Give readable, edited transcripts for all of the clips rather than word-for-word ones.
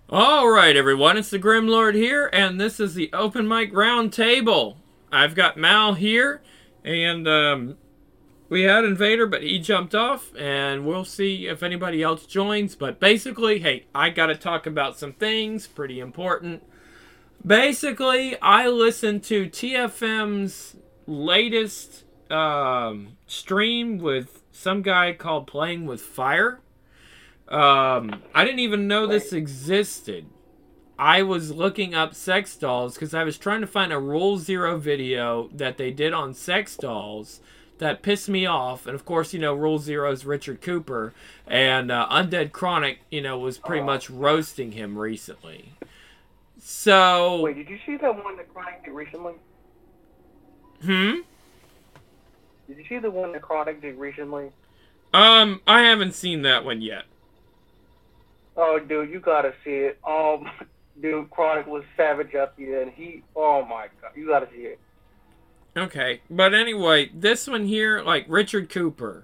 Alright, everyone, it's the Grim Lord here, and this is the Open Mic Round Table. I've got Mal here, and we had Invader, but he jumped off, and we'll see if anybody else joins. But basically, hey, I gotta talk about some things, pretty important. Basically, I listened to TFM's latest stream with some guy called Playing with Fire. I didn't even know this existed. I was looking up sex dolls because I was trying to find a Rule Zero video that they did on sex dolls that pissed me off. And of course, Rule Zero is Richard Cooper, and Undead Chronic, was pretty much roasting him recently. So. Wait, did you see that one that Chronic did recently? Hmm? Did you see the one that Chronic did recently? I haven't seen that one yet. Oh, dude, you gotta see it. Dude, Chronic was savage up here, and oh my god, you gotta see it. Okay, but anyway, this one here, like Richard Cooper,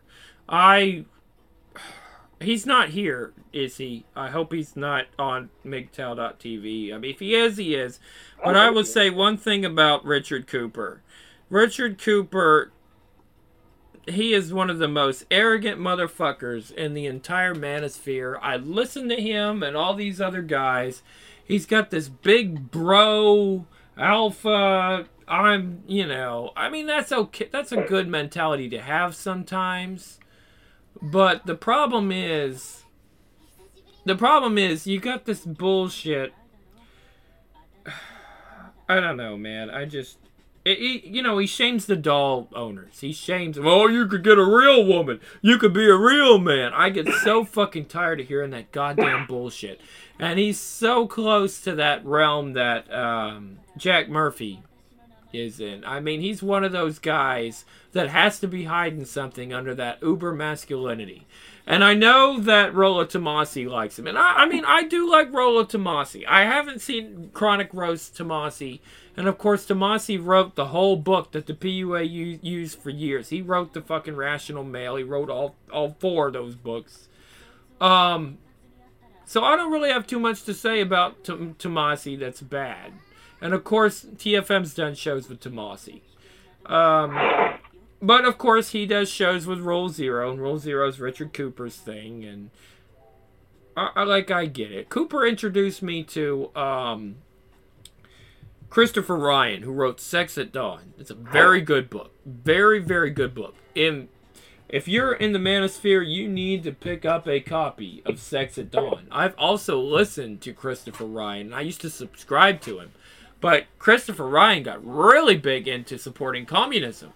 he's not here, is he? I hope he's not on MGTOW.tv. I mean, if he is, he is. But I will say one thing about Richard Cooper. Richard Cooper, he is one of the most arrogant motherfuckers in the entire manosphere. I listen to him and all these other guys. He's got this big bro, alpha, I mean, that's okay. That's a good mentality to have sometimes. But the problem is you got this bullshit. I don't know, man. He shames the doll owners. He shames them. Oh, you could get a real woman. You could be a real man. I get so fucking tired of hearing that goddamn bullshit. And he's so close to that realm that Jack Murphy is in. I mean, he's one of those guys that has to be hiding something under that uber masculinity. And I know that Rollo Tomasi likes him. And I do like Rollo Tomasi. I haven't seen Chronic roast Tomasi. And of course, Tomasi wrote the whole book that the PUA used for years. He wrote the fucking Rational Male. He wrote all four of those books. So I don't really have too much to say about Tomasi that's bad. And of course, TFM's done shows with Tomasi. But of course, he does shows with Rule Zero, and Rule Zero is Richard Cooper's thing, and I get it. Cooper introduced me to Christopher Ryan, who wrote Sex at Dawn. It's a very good book. Very, very good book. If you're in the manosphere, you need to pick up a copy of Sex at Dawn. I've also listened to Christopher Ryan. I used to subscribe to him. But Christopher Ryan got really big into supporting communism.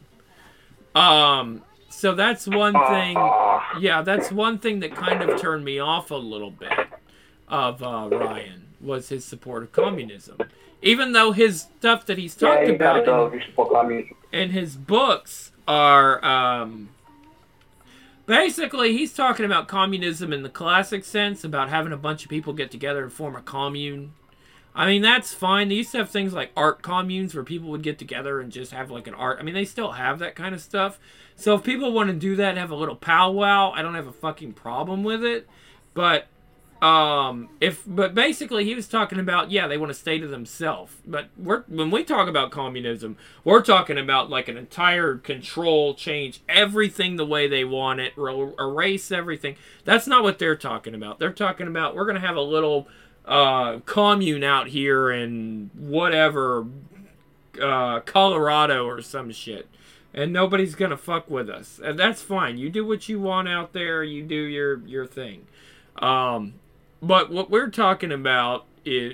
So that's one thing. Yeah, that's one thing that kind of turned me off a little bit of Ryan, was his support of communism. Even though his stuff that he's talked about in his books are basically, he's talking about communism in the classic sense, about having a bunch of people get together and form a commune. I mean, that's fine. They used to have things like art communes where people would get together and just have like an art. I mean, they still have that kind of stuff. So if people want to do that and have a little powwow, I don't have a fucking problem with it. But basically he was talking about, yeah, they want to stay to themselves. But when we talk about communism, we're talking about like an entire control, change everything the way they want it, erase everything. That's not what they're talking about. They're talking about, we're going to have a little commune out here in whatever, Colorado or some shit, and nobody's gonna fuck with us, and that's fine. You do what you want out there. You do your thing. But what we're talking about is,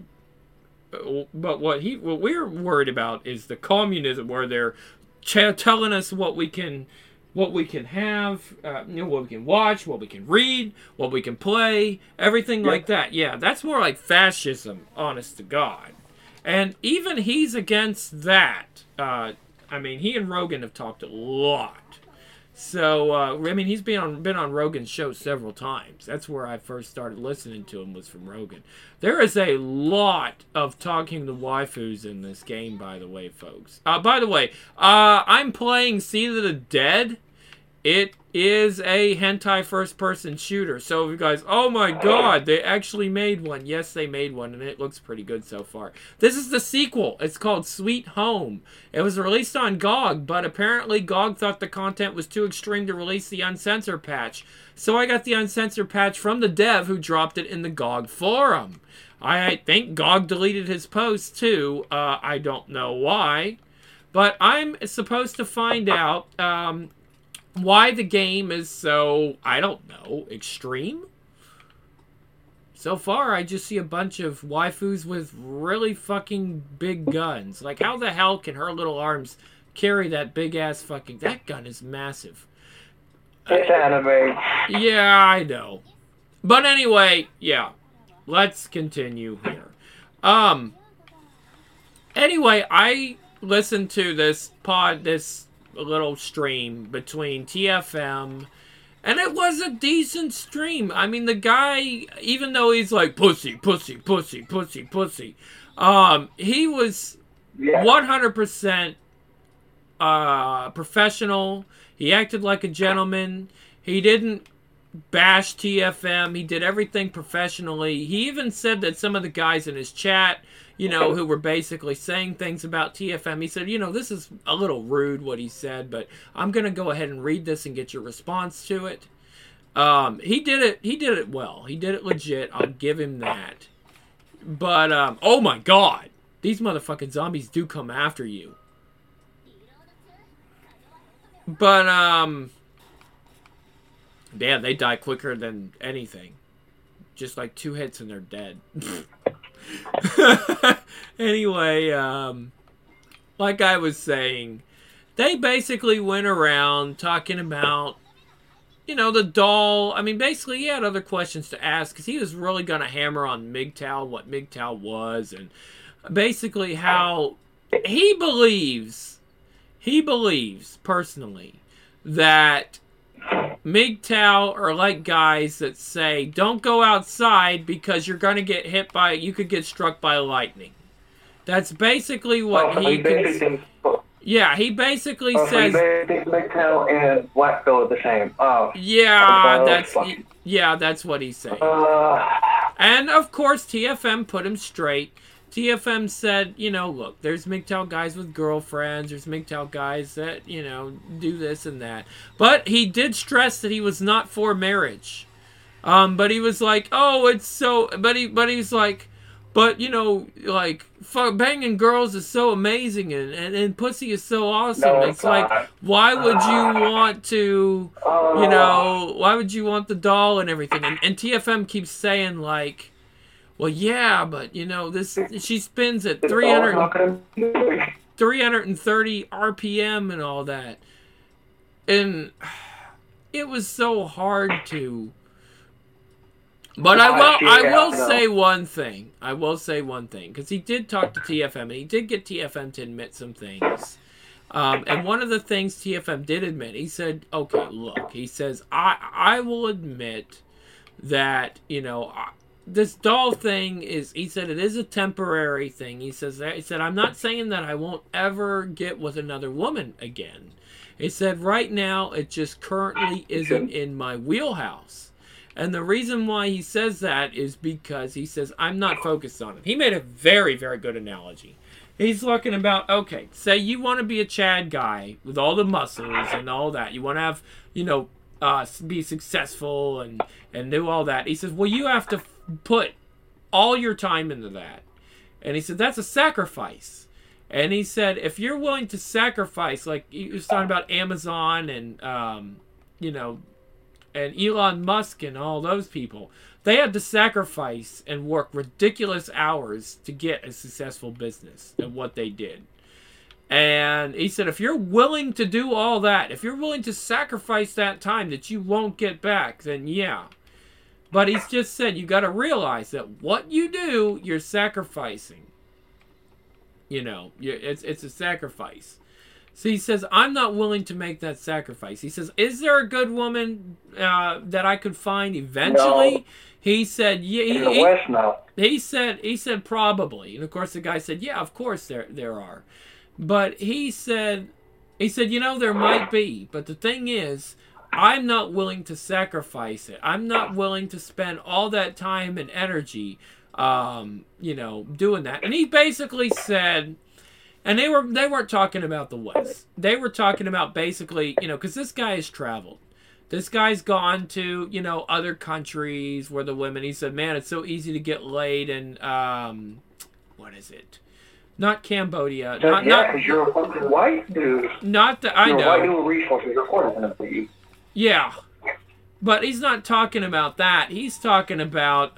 but what we're worried about is the communism, where they're telling us what we can have, what we can watch, what we can read, what we can play, everything like that. Yeah, that's more like fascism, honest to God. And even he's against that. I mean, he and Rogan have talked a lot. So, I mean, he's been on Rogan's show several times. That's where I first started listening to him, was from Rogan. There is a lot of talking to waifus in this game, by the way, folks. By the way, I'm playing Seed of the Dead, It is a hentai first-person shooter. So you guys, oh my god, they actually made one. Yes, they made one, and it looks pretty good so far. This is the sequel. It's called Sweet Home. It was released on GOG, but apparently GOG thought the content was too extreme to release the uncensored patch. So I got the uncensored patch from the dev who dropped it in the GOG forum. I think GOG deleted his post too. I don't know why. But I'm supposed to find out why the game is so, I don't know, extreme? So far, I just see a bunch of waifus with really fucking big guns. Like, how the hell can her little arms carry that big-ass fucking... That gun is massive. It's anime. Yeah, I know. But anyway, yeah. Let's continue here. Anyway, I listened to this little stream between TFM, and it was a decent stream. I mean, the guy, even though he's like pussy, pussy, pussy, pussy, pussy, he was 100% professional. He acted like a gentleman. He didn't bash TFM. He did everything professionally. He even said that some of the guys in his chat, you know, who were basically saying things about TFM, he said, you know, this is a little rude what he said, but I'm going to go ahead and read this and get your response to it. He did it well. He did it legit. I'll give him that. But, oh my god. These motherfucking zombies do come after you. But, yeah, they die quicker than anything. Just like 2 hits and they're dead. Anyway, like I was saying, they basically went around talking about, you know, the doll. I mean, basically he had other questions to ask because he was really going to hammer on MGTOW, what MGTOW was, and basically how he believes personally that MGTOW are like guys that say, don't go outside because you're going to get hit by, you could get struck by lightning. That's basically what he yeah, he basically says... MGTOW and Blackville are the same. Yeah, that's what he's saying. And, of course, TFM put him straight. TFM said, you know, look, there's MGTOW guys with girlfriends, there's MGTOW guys that, you know, do this and that. But he did stress that he was not for marriage. But he was like, oh, it's so, but he's like, but, you know, like, banging girls is so amazing and pussy is so awesome. No, it's like, why would you want to, you know, why would you want the doll and everything? And TFM keeps saying, like, well, yeah, but, you know, she spins at 330 RPM and all that. And it was so hard to... But I will say one thing. I will say one thing. Because he did talk to TFM, and he did get TFM to admit some things. And one of the things TFM did admit, he said, okay, look, he says, I will admit that, you know... this doll thing is, he said, it is a temporary thing. He said, I'm not saying that I won't ever get with another woman again. He said, right now, it just currently isn't in my wheelhouse. And the reason why he says that is because he says, I'm not focused on it. He made a very, very good analogy. He's talking about, okay, say you want to be a Chad guy with all the muscles and all that. You want to have, you know, be successful and do all that. He says, well, you have to put all your time into that. And he said, that's a sacrifice. And he said, if you're willing to sacrifice, like he was talking about Amazon and, you know, and Elon Musk and all those people, they had to sacrifice and work ridiculous hours to get a successful business and what they did. And he said, if you're willing to do all that, if you're willing to sacrifice that time that you won't get back, then yeah. But he's just said, you got to realize that what you do, you're sacrificing. You know, it's a sacrifice. So he says, I'm not willing to make that sacrifice. He says, is there a good woman that I could find eventually? No. He said, yeah. He said probably. And of course the guy said, yeah, of course there are. But he said, you know, there might be. But the thing is, I'm not willing to sacrifice it. I'm not willing to spend all that time and energy, doing that. And he basically said, and they weren't talking about the West. They were talking about basically, because this guy has traveled. This guy's gone to, other countries where the women, he said, man, it's so easy to get laid in, what is it? Not Cambodia. Because you're a fucking white dude. I know. You're a white dude with resources. Of course it's going to be. Yeah. But he's not talking about that. He's talking about,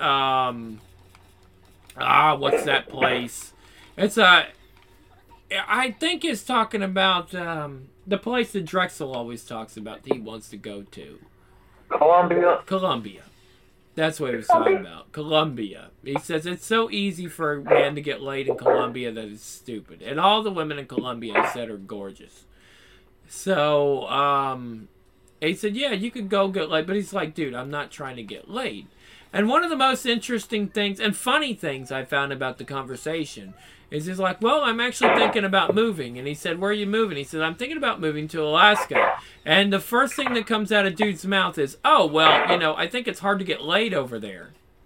what's that place? It's I think it's talking about, the place that Drexel always talks about that he wants to go to. Colombia. That's what he was talking about. Colombia. He says it's so easy for a man to get laid in Colombia that it's stupid. And all the women in Colombia, he said, are gorgeous. So, he said, yeah, you could go get laid. But he's like, dude, I'm not trying to get laid. And one of the most interesting things and funny things I found about the conversation is he's like, well, I'm actually thinking about moving. And he said, where are you moving? He said, I'm thinking about moving to Alaska. And the first thing that comes out of dude's mouth is, oh, well, I think it's hard to get laid over there.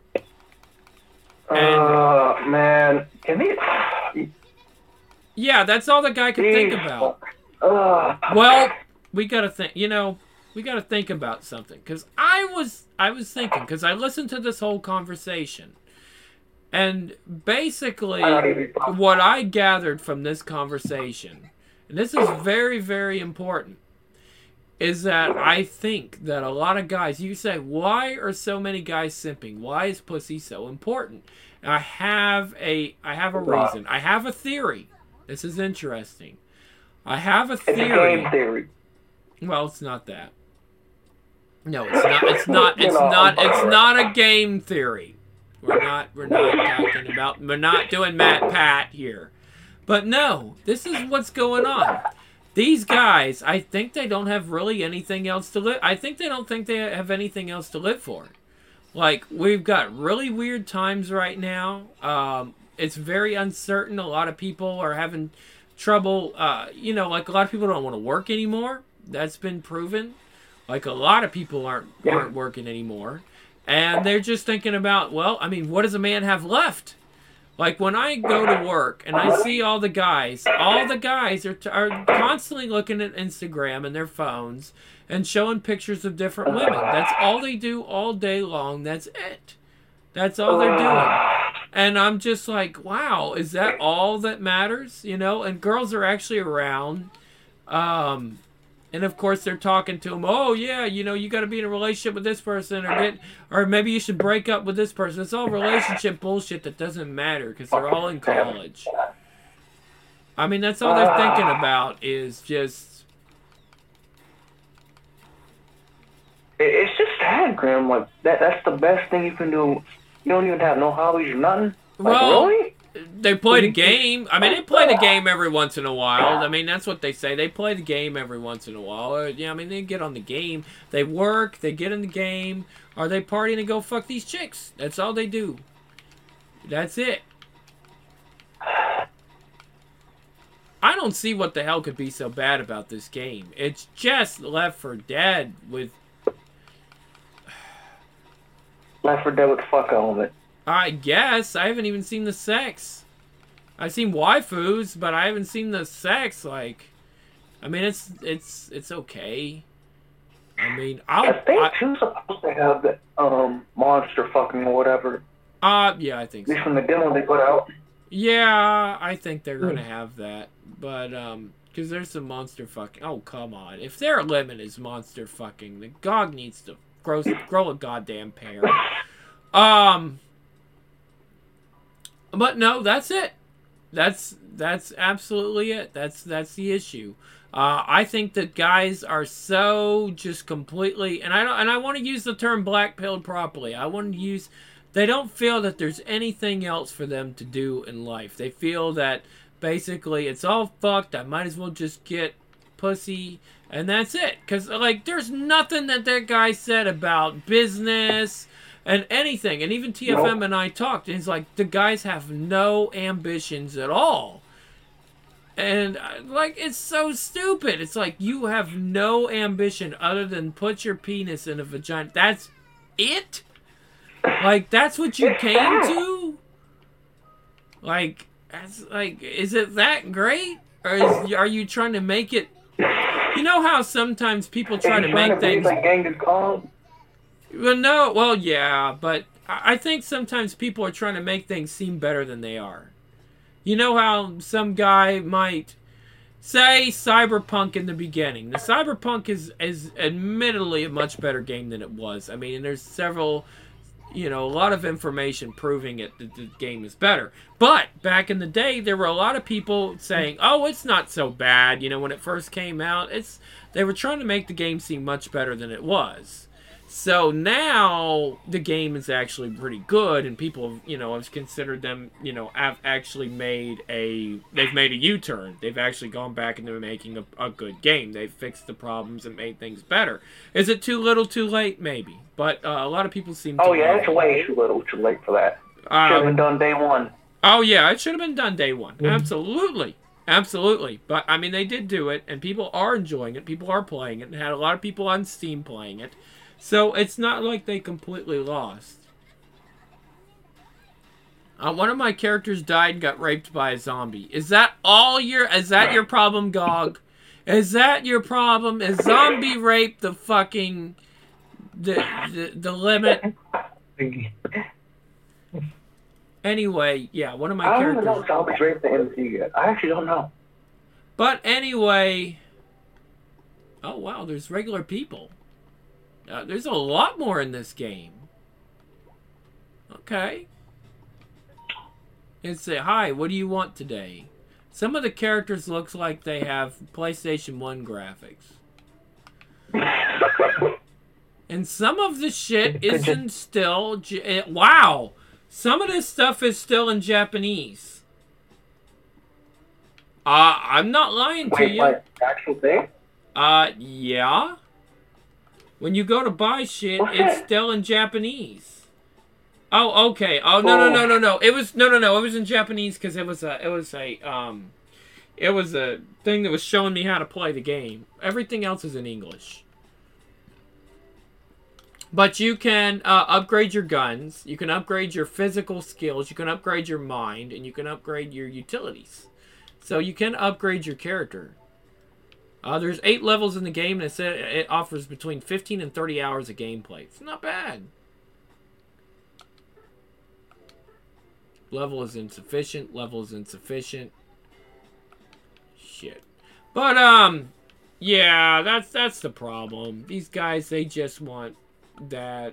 And, man. Can he... Yeah, that's all the guy could think about. Well, we got to think, we got to think about something. Because I was thinking, because I listened to this whole conversation. And basically, what I gathered from this conversation, and this is very, very important, is that I think that a lot of guys, you say, why are so many guys simping? Why is pussy so important? And I have a reason. I have a theory. This is interesting. I have a theory. It's a game theory. Well, it's not that. No, it's not a game theory. We're not doing Matt Pat here. But no, this is what's going on. These guys, I think they don't have really anything else to live. I think they don't think they have anything else to live for. Like, we've got really weird times right now. It's very uncertain. A lot of people are having trouble. Like a lot of people don't want to work anymore. That's been proven. Like, a lot of people aren't working anymore. And they're just thinking about, well, I mean, what does a man have left? Like, when I go to work and I see all the guys are constantly looking at Instagram and their phones and showing pictures of different women. That's all they do all day long. That's it. That's all they're doing. And I'm just like, wow, is that all that matters? And girls are actually around. And of course they're talking to him. Oh yeah, you got to be in a relationship with this person, or maybe you should break up with this person. It's all relationship bullshit that doesn't matter because they're all in college. I mean, that's all they're thinking about is just. It's just sad, Graham. Like that's the best thing you can do. You don't even have no hobbies or nothing. Well, really? They play the game. I mean, they play the game every once in a while. I mean, that's what they say. They play the game every once in a while. Yeah, I mean, they get on the game. They work. They get in the game. Or they party and go fuck these chicks. That's all they do. That's it. I don't see what the hell could be so bad about this game. It's just Left 4 Dead with... Left 4 Dead with fuck element. I guess. I haven't even seen the sex. I've seen waifus, but I haven't seen the sex. Like, I mean, it's okay. I mean, I think two's supposed to have the monster fucking or whatever. Yeah, I think so. At least from the demo they put out. Yeah, I think they're gonna have that, but because there's some monster fucking. Oh, come on! If their limit is monster fucking, the GOG needs to grow a goddamn pair. But no, that's it. That's absolutely it. That's the issue. I think that guys are so just completely, and I want to use the term black-pilled properly. They don't feel that there's anything else for them to do in life. They feel that basically it's all fucked. I might as well just get pussy, and that's it. Because, like, there's nothing that guy said about business and anything. And even TFM and I talked, and he's like, the guys have no ambitions at all. And like, it's so stupid. It's like you have no ambition other than put your penis in a vagina. That's it? Like, that's what you came to? Like, that's like, is it that great? Or are you trying to make it? You know how sometimes people try to make things like Genghis Khan? Well, no, well, yeah, but I think sometimes people are trying to make things seem better than they are. You know how some guy might say Cyberpunk in the beginning. The Cyberpunk is admittedly a much better game than it was. I mean, there's several, a lot of information proving it that the game is better. But back in the day, there were a lot of people saying, "Oh, it's not so bad." When it first came out, they were trying to make the game seem much better than it was. So now the game is actually pretty good, and people, have considered them, have actually they've made a U-turn. They've actually gone back into making a good game. They've fixed the problems and made things better. Is it too little, too late? Maybe. But a lot of people seem to... Oh, yeah, it's way too little, too late for that. Should have been done day one. Oh, yeah, it should have been done day one. Mm-hmm. Absolutely. Absolutely. But, I mean, they did do it, and people are enjoying it. People are playing it, and had a lot of people on Steam playing it. So it's not like they completely lost. One of my characters died and got raped by a zombie. Is that your problem, GOG? Is that your problem? Is zombie rape the limit? Anyway, yeah, one of my characters... I don't know zombies rape the MC yet. I actually don't know. But anyway... Oh, wow, there's regular people. There's a lot more in this game. Okay. And say, "Hi, what do you want today?" Some of the characters looks like they have PlayStation 1 graphics. And some of the shit isn't still... Wow! Some of this stuff is still in Japanese. I'm not lying to you. Wait, actual thing? Yeah. When you go to buy shit, it's still in Japanese. Oh, okay. Oh, no. It was It was in Japanese because it was a thing that was showing me how to play the game. Everything else is in English. But you can upgrade your guns. You can upgrade your physical skills. You can upgrade your mind, and you can upgrade your utilities. So you can upgrade your character. There's 8 levels in the game, and it offers between 15 and 30 hours of gameplay. It's not bad. Level is insufficient. Shit. But, yeah, that's the problem. These guys, they just want that.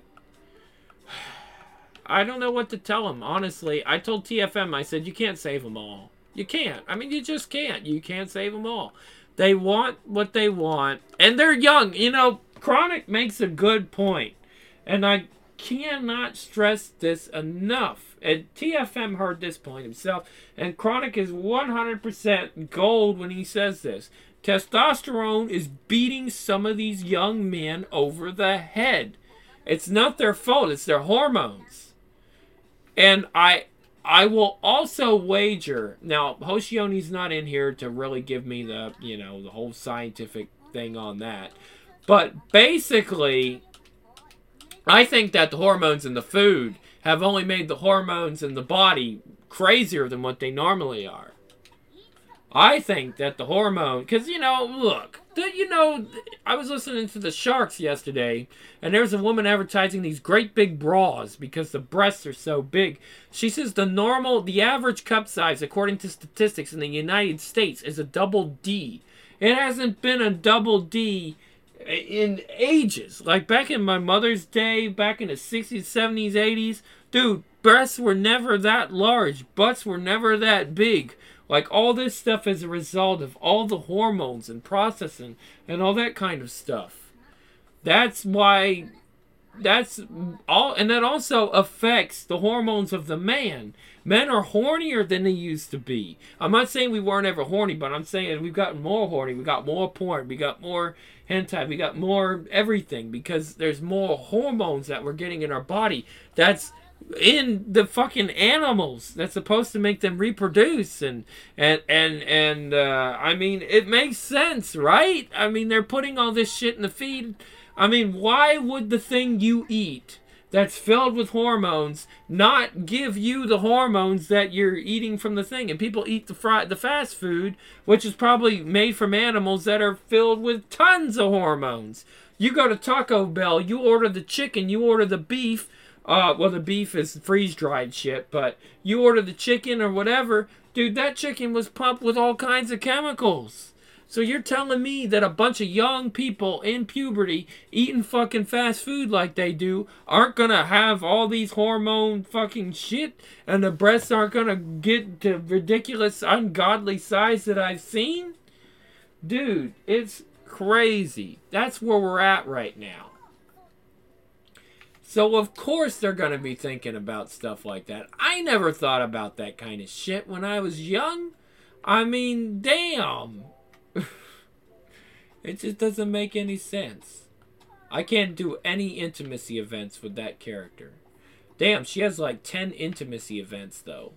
I don't know what to tell them, honestly. I told TFM, I said, you can't save them all. You can't. I mean, you just can't. You can't save them all. They want what they want, and they're young. Chronic makes a good point, and I cannot stress this enough. And TFM heard this point himself, and Chronic is 100% gold when he says this. Testosterone is beating some of these young men over the head. It's not their fault. It's their hormones. And I will also wager... Now, Hoshioni's not in here to really give me the whole scientific thing on that. But basically, I think that the hormones in the food have only made the hormones in the body crazier than what they normally are. I think that the hormone... Because, look... I was listening to the Sharks yesterday, and there's a woman advertising these great big bras because the breasts are so big. She says the average cup size, according to statistics in the United States, is a double D. It hasn't been a double D in ages. Like back in my mother's day, back in the 60s, 70s, 80s, dude, breasts were never that large. Butts were never that big. Like, all this stuff is a result of all the hormones and processing and all that kind of stuff. That's why... That's all... And that also affects the hormones of the man. Men are hornier than they used to be. I'm not saying we weren't ever horny, but I'm saying we've gotten more horny. We got more porn. We got more hentai. We got more everything. Because there's more hormones that we're getting in our body. That's in the fucking animals that's supposed to make them reproduce and I mean, it makes sense, right? I mean, they're putting all this shit in the feed. I mean, why would the thing you eat that's filled with hormones not give you the hormones that you're eating from the thing? And people eat the fast food, which is probably made from animals that are filled with tons of hormones. You go to Taco Bell, you order the chicken, you order the beef. Well, the beef is freeze-dried shit, but you order the chicken or whatever, dude, that chicken was pumped with all kinds of chemicals. So you're telling me that a bunch of young people in puberty eating fucking fast food like they do aren't gonna have all these hormone fucking shit, and the breasts aren't gonna get the ridiculous, ungodly size that I've seen? Dude, it's crazy. That's where we're at right now. So of course they're going to be thinking about stuff like that. I never thought about that kind of shit when I was young. I mean, damn. It just doesn't make any sense. I can't do any intimacy events with that character. Damn, she has like 10 intimacy events though.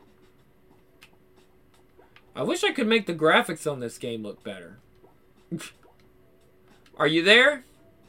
I wish I could make the graphics on this game look better. Are you there?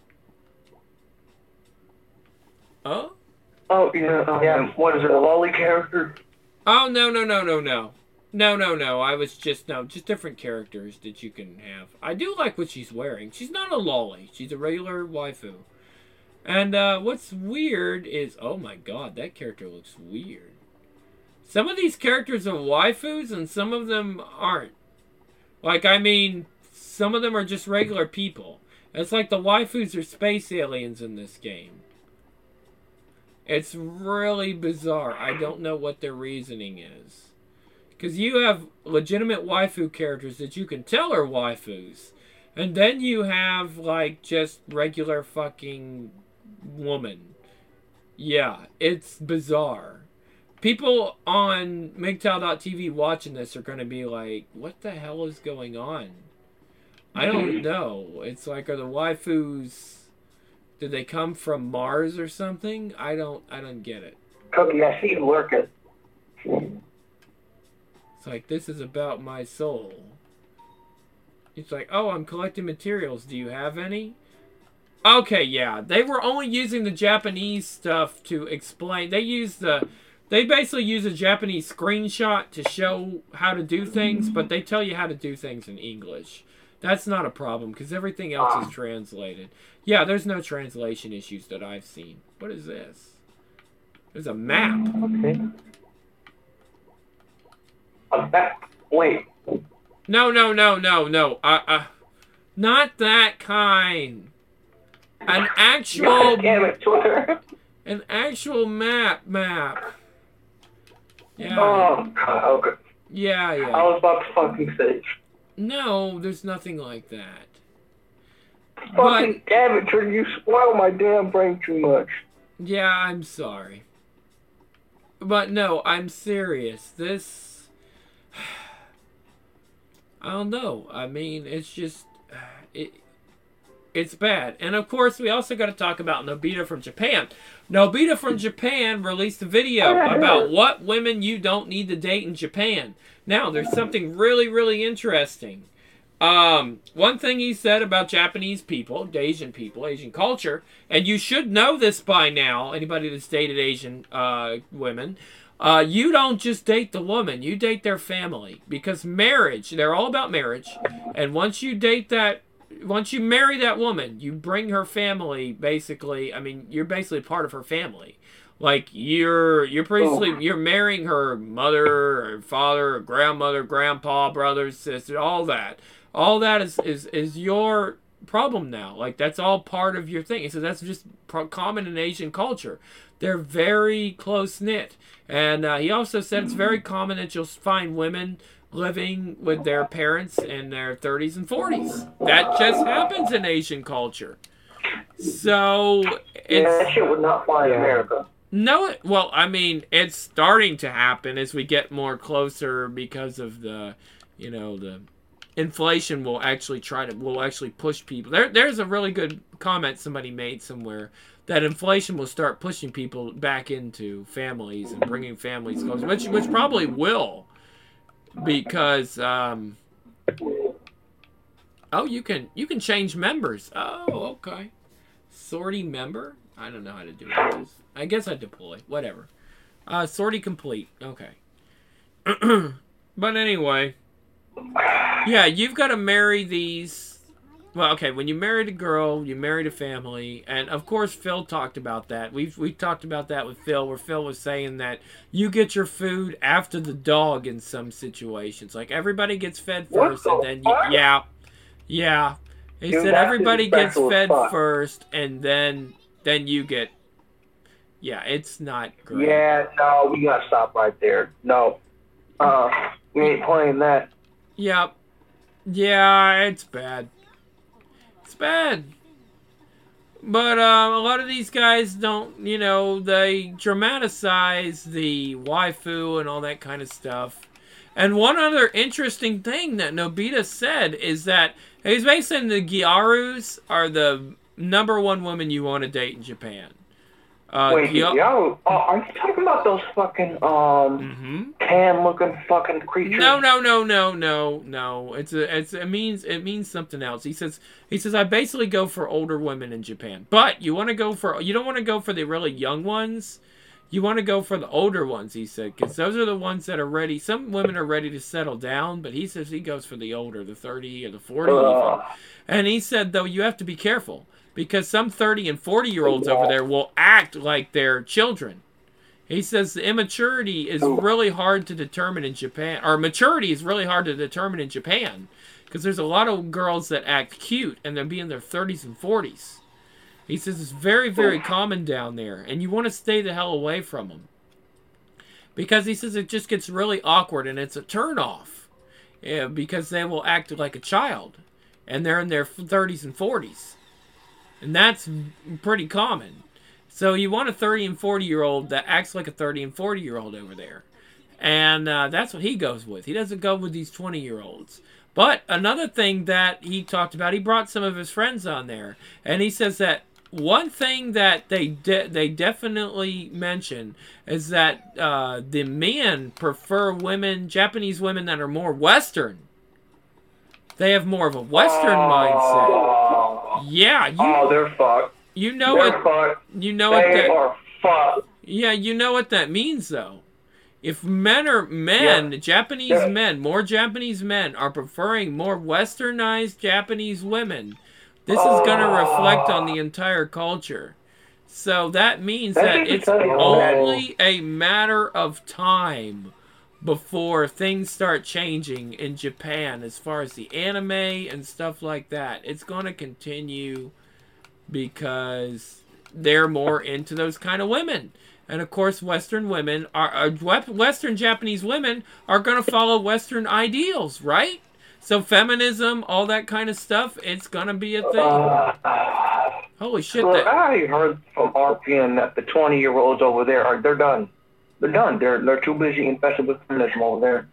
Oh? Oh, yeah. What is it, a lolly character? Oh, no. No. I was just different characters that you can have. I do like what she's wearing. She's not a lolly. She's a regular waifu. And what's weird is, oh my god, that character looks weird. Some of these characters are waifus and some of them aren't. Like, I mean, some of them are just regular people. It's like the waifus are space aliens in this game. It's really bizarre. I don't know what their reasoning is. Because you have legitimate waifu characters that you can tell are waifus. And then you have, like, just regular fucking woman. Yeah, it's bizarre. People on MGTOW.tv watching this are going to be like, what the hell is going on? I don't know. It's like, are the waifus... Did they come from Mars or something? I don't get it. Cookie, I see you working. It's like, this is about my soul. It's like, oh, I'm collecting materials. Do you have any? Okay, yeah. They were only using the Japanese stuff to explain. They basically use a Japanese screenshot to show how to do things, but they tell you how to do things in English. That's not a problem, because everything else is translated. Yeah, there's no translation issues that I've seen. What is this? There's a map. Okay. A map? Wait. No. Not that kind. An actual... Damn it, Twitter. An actual map. Yeah. Oh, God, okay. Yeah. I was about to fucking say. No, there's nothing like that. Fucking damn it, Twitter, you spoil my damn brain too much. Yeah, I'm sorry. But no, I'm serious. This... I don't know. I mean, it's just... It's bad. And of course, we also got to talk about Nobita from Japan. Nobita from Japan released a video about what women you don't need to date in Japan. Now, there's something really, really interesting. One thing he said about Japanese people, Asian culture, and you should know this by now, anybody that's dated Asian women, you don't just date the woman, you date their family. Because marriage, they're all about marriage, and once you marry that woman, you bring her family, basically, I mean, you're basically part of her family. Like, you're marrying her mother, or father, or grandmother, grandpa, brothers, sisters, all that. All that is your problem now. Like, that's all part of your thing. So that's just common in Asian culture. They're very close-knit. And he also said it's very common that you'll find women living with their parents in their 30s and 40s. That just happens in Asian culture. So, that shit would not fly in America. No, well, I mean, it's starting to happen as we get more closer because of the inflation will actually push people. There's a really good comment somebody made somewhere that inflation will start pushing people back into families and bringing families closer, which probably will, because oh, you can change members. Oh, okay. Sortie member? I don't know how to do this. I guess I deploy. Whatever. Sortie complete. Okay. But anyway, yeah, you've got to marry these. Well, okay, when you married a girl, you married a family, and of course Phil talked about that. We talked about that with Phil, where Phil was saying that you get your food after the dog in some situations. Like everybody gets fed first, and then yeah. He Dude, said everybody gets fed fuck. first, and then you get. Yeah, it's not great. Yeah, no, we gotta stop right there. No, we ain't playing that. Yep. Yeah, it's bad. It's bad. But a lot of these guys don't, they dramatize the waifu and all that kind of stuff. And one other interesting thing that Nobita said is that he's basically saying the Gyarus are the #1 women you want to date in Japan. Wait, yo, are you talking about those fucking tan-looking fucking creatures? No. It means something else. He says I basically go for older women in Japan, but you don't want to go for the really young ones. You want to go for the older ones, he said, because those are the ones that are ready. Some women are ready to settle down, but he says he goes for the older, the 30 or the 40 even. And he said, though, you have to be careful, because some 30 and 40-year-olds over there will act like they're children. He says the immaturity is really hard to determine in Japan, or maturity is really hard to determine in Japan, because there's a lot of girls that act cute, and they'll be in their 30s and 40s. He says it's very, very common down there, and you want to stay the hell away from them. Because he says it just gets really awkward, and it's a turn-off. Yeah, because they will act like a child, and they're in their 30s and 40s. And that's pretty common. So you want a 30 and 40-year-old that acts like a 30 and 40-year-old over there. And that's what he goes with. He doesn't go with these 20-year-olds. But another thing that he talked about, he brought some of his friends on there. And he says that one thing that they definitely mention is that the men prefer Japanese women that are more Western. They have more of a Western mindset. Yeah. They're fucked. You know they're fucked. You know they what that are fucked. Yeah, you know what that means though. If Japanese men, more Japanese men are preferring more westernized Japanese women, this is going to reflect on the entire culture. So that means that it's only a matter of time before things start changing in Japan as far as the anime and stuff like that. It's going to continue because they're more into those kind of women. And of course, Western Japanese women are going to follow Western ideals, right? So feminism, all that kind of stuff, it's going to be a thing. Holy shit. Look, I heard from RPN that the 20-year-olds over there, they're done. They're done. They're too busy infested with feminism over there.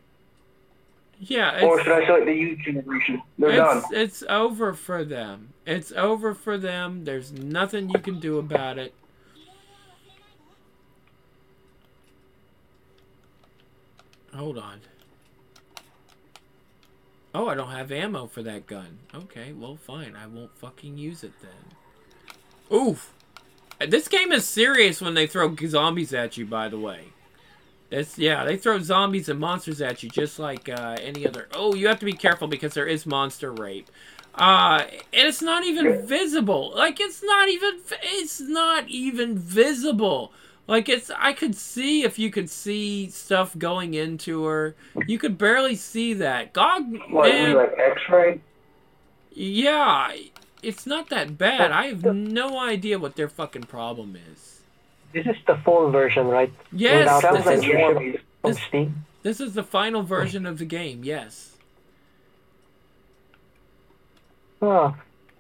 Yeah. Or should I say the youth generation? They're done. It's over for them. It's over for them. There's nothing you can do about it. Hold on. Oh, I don't have ammo for that gun. Okay, well, fine. I won't fucking use it then. Oof. This game is serious when they throw zombies at you, by the way. They throw zombies and monsters at you just like any other... Oh, you have to be careful because there is monster rape. And it's not even visible. Like, it's not even visible. Like, I could see if you could see stuff going into her. You could barely see that. Like X-ray? Yeah, it's not that bad. I have no idea what their fucking problem is. This is the full version, right? Yes, from Steam. This is the final version of the game, yes. Oh.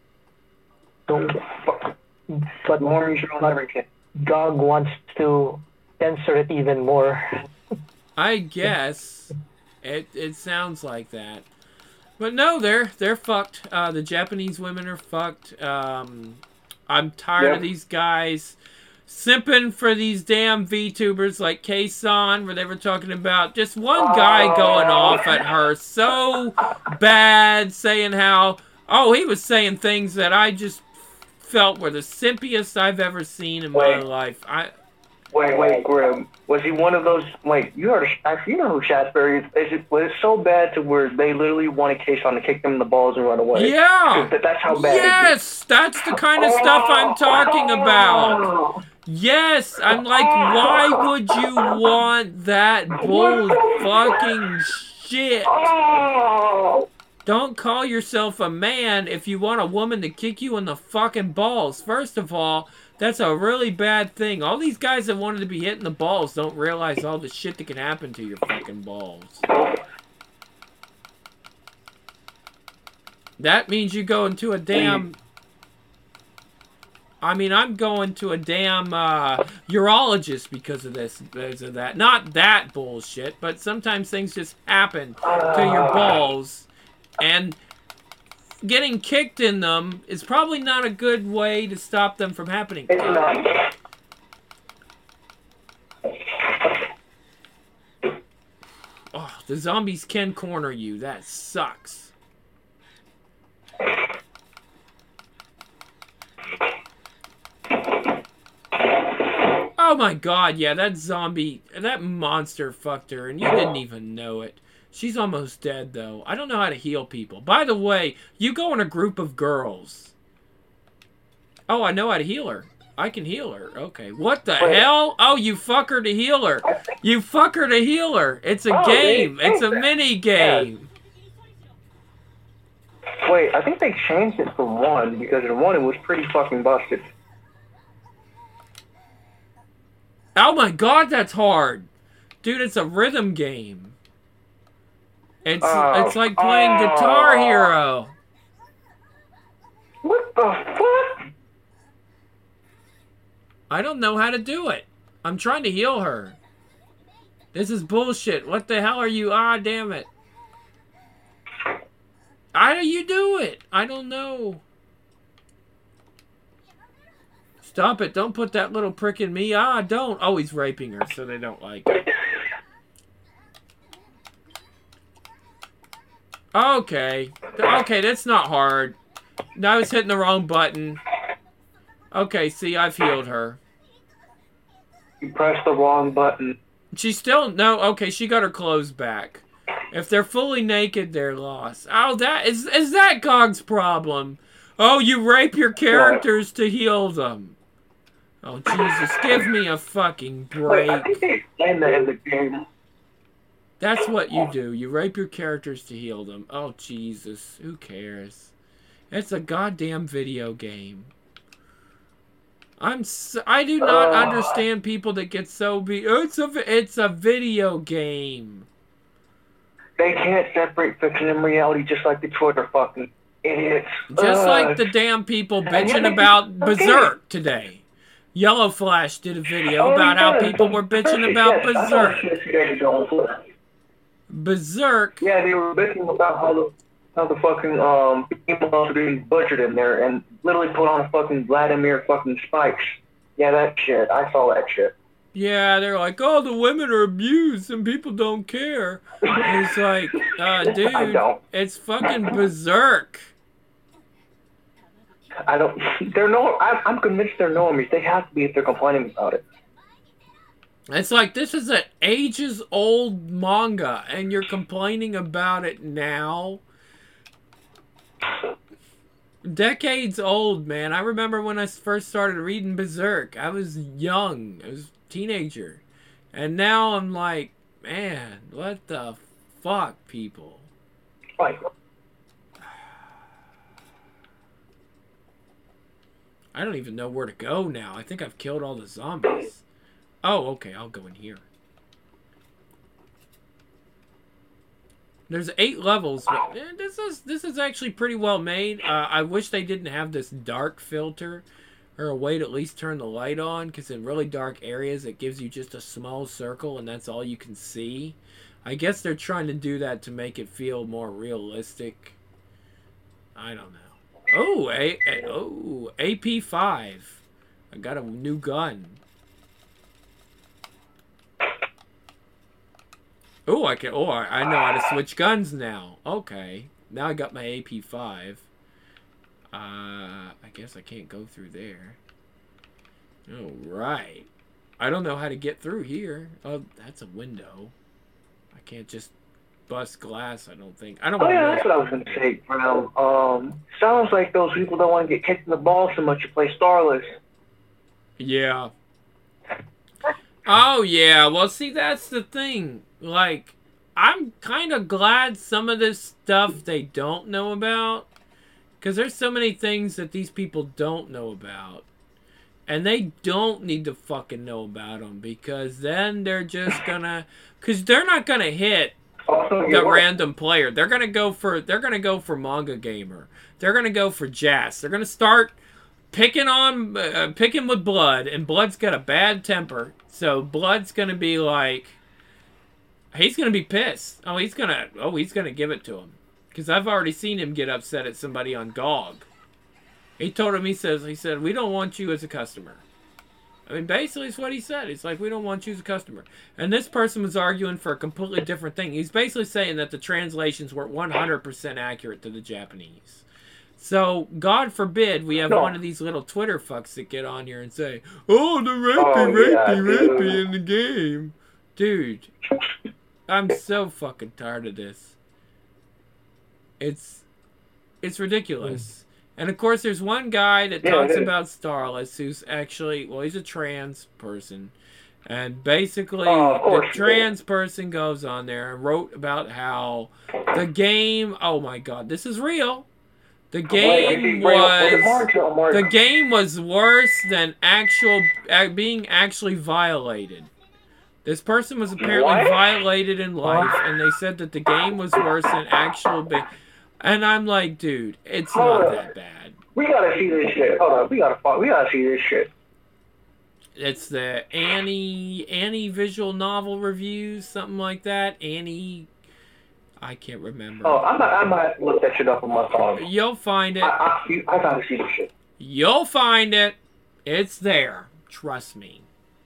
But more GOG wants to censor it even more. I guess. It sounds like that. But no, they're fucked. The Japanese women are fucked. I'm tired of these guys simping for these damn VTubers like K-San, where they were talking about just one guy going off at her so bad, saying how, he was saying things that I just felt were the simpiest I've ever seen in my life. Wait, Grim. Was he one of those, like, you know who Shaftesbury is? Was it so bad to where they literally wanted K-San to kick them in the balls and run away? Yeah! That's how bad Yes! That's the kind of stuff I'm talking about! Yes! I'm like, why would you want that bull fucking shit? Don't call yourself a man if you want a woman to kick you in the fucking balls. First of all, that's a really bad thing. All these guys that wanted to be hitting the balls don't realize all the shit that can happen to your fucking balls. That means you go into a damn... I mean, I'm going to a damn urologist because of this, because of that. Not that bullshit, but sometimes things just happen to your balls. And getting kicked in them is probably not a good way to stop them from happening. It's not. Oh, the zombies can corner you. That sucks. Oh my god, yeah, that zombie, that monster fucked her, and you didn't even know it. She's almost dead, though. I don't know how to heal people. By the way, you go in a group of girls. Oh, I know how to heal her. I can heal her. Okay. What the hell? Oh, you fuck her to heal her. You fuck her to heal her. It's a game. It's a mini game. Wait, I think they changed it from 1, because in 1 it was pretty fucking busted. Oh my god, that's hard. Dude, it's a rhythm game. It's like playing Guitar Hero. What the fuck? I don't know how to do it. I'm trying to heal her. This is bullshit. What the hell are you? Ah, damn it. How do you do it? I don't know. Stop it. Don't put that little prick in me. Ah, don't. Oh, he's raping her, so they don't like it. Okay. Okay, that's not hard. I was hitting the wrong button. Okay, see, I've healed her. You pressed the wrong button. She still... No, okay, she got her clothes back. If they're fully naked, they're lost. Oh, that... Is that GOG's problem? Oh, you rape your characters to heal them. Oh, Jesus, give me a fucking break. Wait, I think they explained that in the game. That's what you do. You rape your characters to heal them. Oh, Jesus. Who cares? It's a goddamn video game. I do not understand people that get so it's a video game. They can't separate fiction and reality just like the Twitter fucking idiots. Just like the damn people bitching about Berserk today. Yellow Flash did a video about how people were bitching about Berserk. Berserk. Yeah, they were bitching about how the fucking females are being butchered in there and literally put on a fucking Vladimir fucking spikes. Yeah, that shit. I saw that shit. Yeah, they're like, oh, the women are abused and people don't care. It's like, dude, it's fucking Berserk. I don't. I'm convinced they're normies. They have to be if they're complaining about it. It's like, this is an ages-old manga, and you're complaining about it now? Decades old, man. I remember when I first started reading Berserk. I was young. I was a teenager. And now I'm like, man, what the fuck, people? Right. I don't even know where to go now. I think I've killed all the zombies. Oh, okay, I'll go in here. There's 8 levels. But this is actually pretty well made. I wish they didn't have this dark filter or a way to at least turn the light on, because in really dark areas it gives you just a small circle and that's all you can see. I guess they're trying to do that to make it feel more realistic. I don't know. Oh, AP5. I got a new gun. Oh, I can. Oh, I know how to switch guns now. Okay, now I got my AP5. I guess I can't go through there. All right. I don't know how to get through here. Oh, that's a window. I can't just bust glass. I don't think. I don't. Oh want yeah, to that's what I was gonna say, Brown. Sounds like those people don't want to get kicked in the balls so much to play Starless. Yeah. Oh, yeah. Well, see, that's the thing. Like, I'm kind of glad some of this stuff they don't know about. Because there's so many things that these people don't know about. And they don't need to fucking know about them. Because then they're just gonna... Because they're not gonna hit the random player. They're gonna go for Manga Gamer. They're gonna go for Jazz. They're gonna start... picking with Blood, and Blood's got a bad temper, so Blood's gonna be like, he's gonna be pissed. He's gonna give it to him, because I've already seen him get upset at somebody on GOG. He told him, he said, we don't want you as a customer. I mean, basically, it's what he said. It's like, we don't want you as a customer. And this person was arguing for a completely different thing. He's basically saying that the translations were 100% accurate to the Japanese. So, God forbid, we have one of these little Twitter fucks that get on here and say, oh, the rapey in the game. Dude, I'm so fucking tired of this. It's ridiculous. And, of course, there's one guy that talks about Starless who's actually, well, he's a trans person. And basically, the trans person goes on there and wrote about how the game, oh, my God, this is real. The game was worse than being actually violated. This person was apparently violated in life, and they said that the game was worse than actual. And I'm like, dude, it's not that bad. We gotta see this shit. Hold on, we gotta see this shit. It's the Annie visual novel reviews, something like that. Annie. I can't remember. Oh, I might look that shit up on my phone. You'll find it. I gotta see this shit. You'll find it. It's there. Trust me.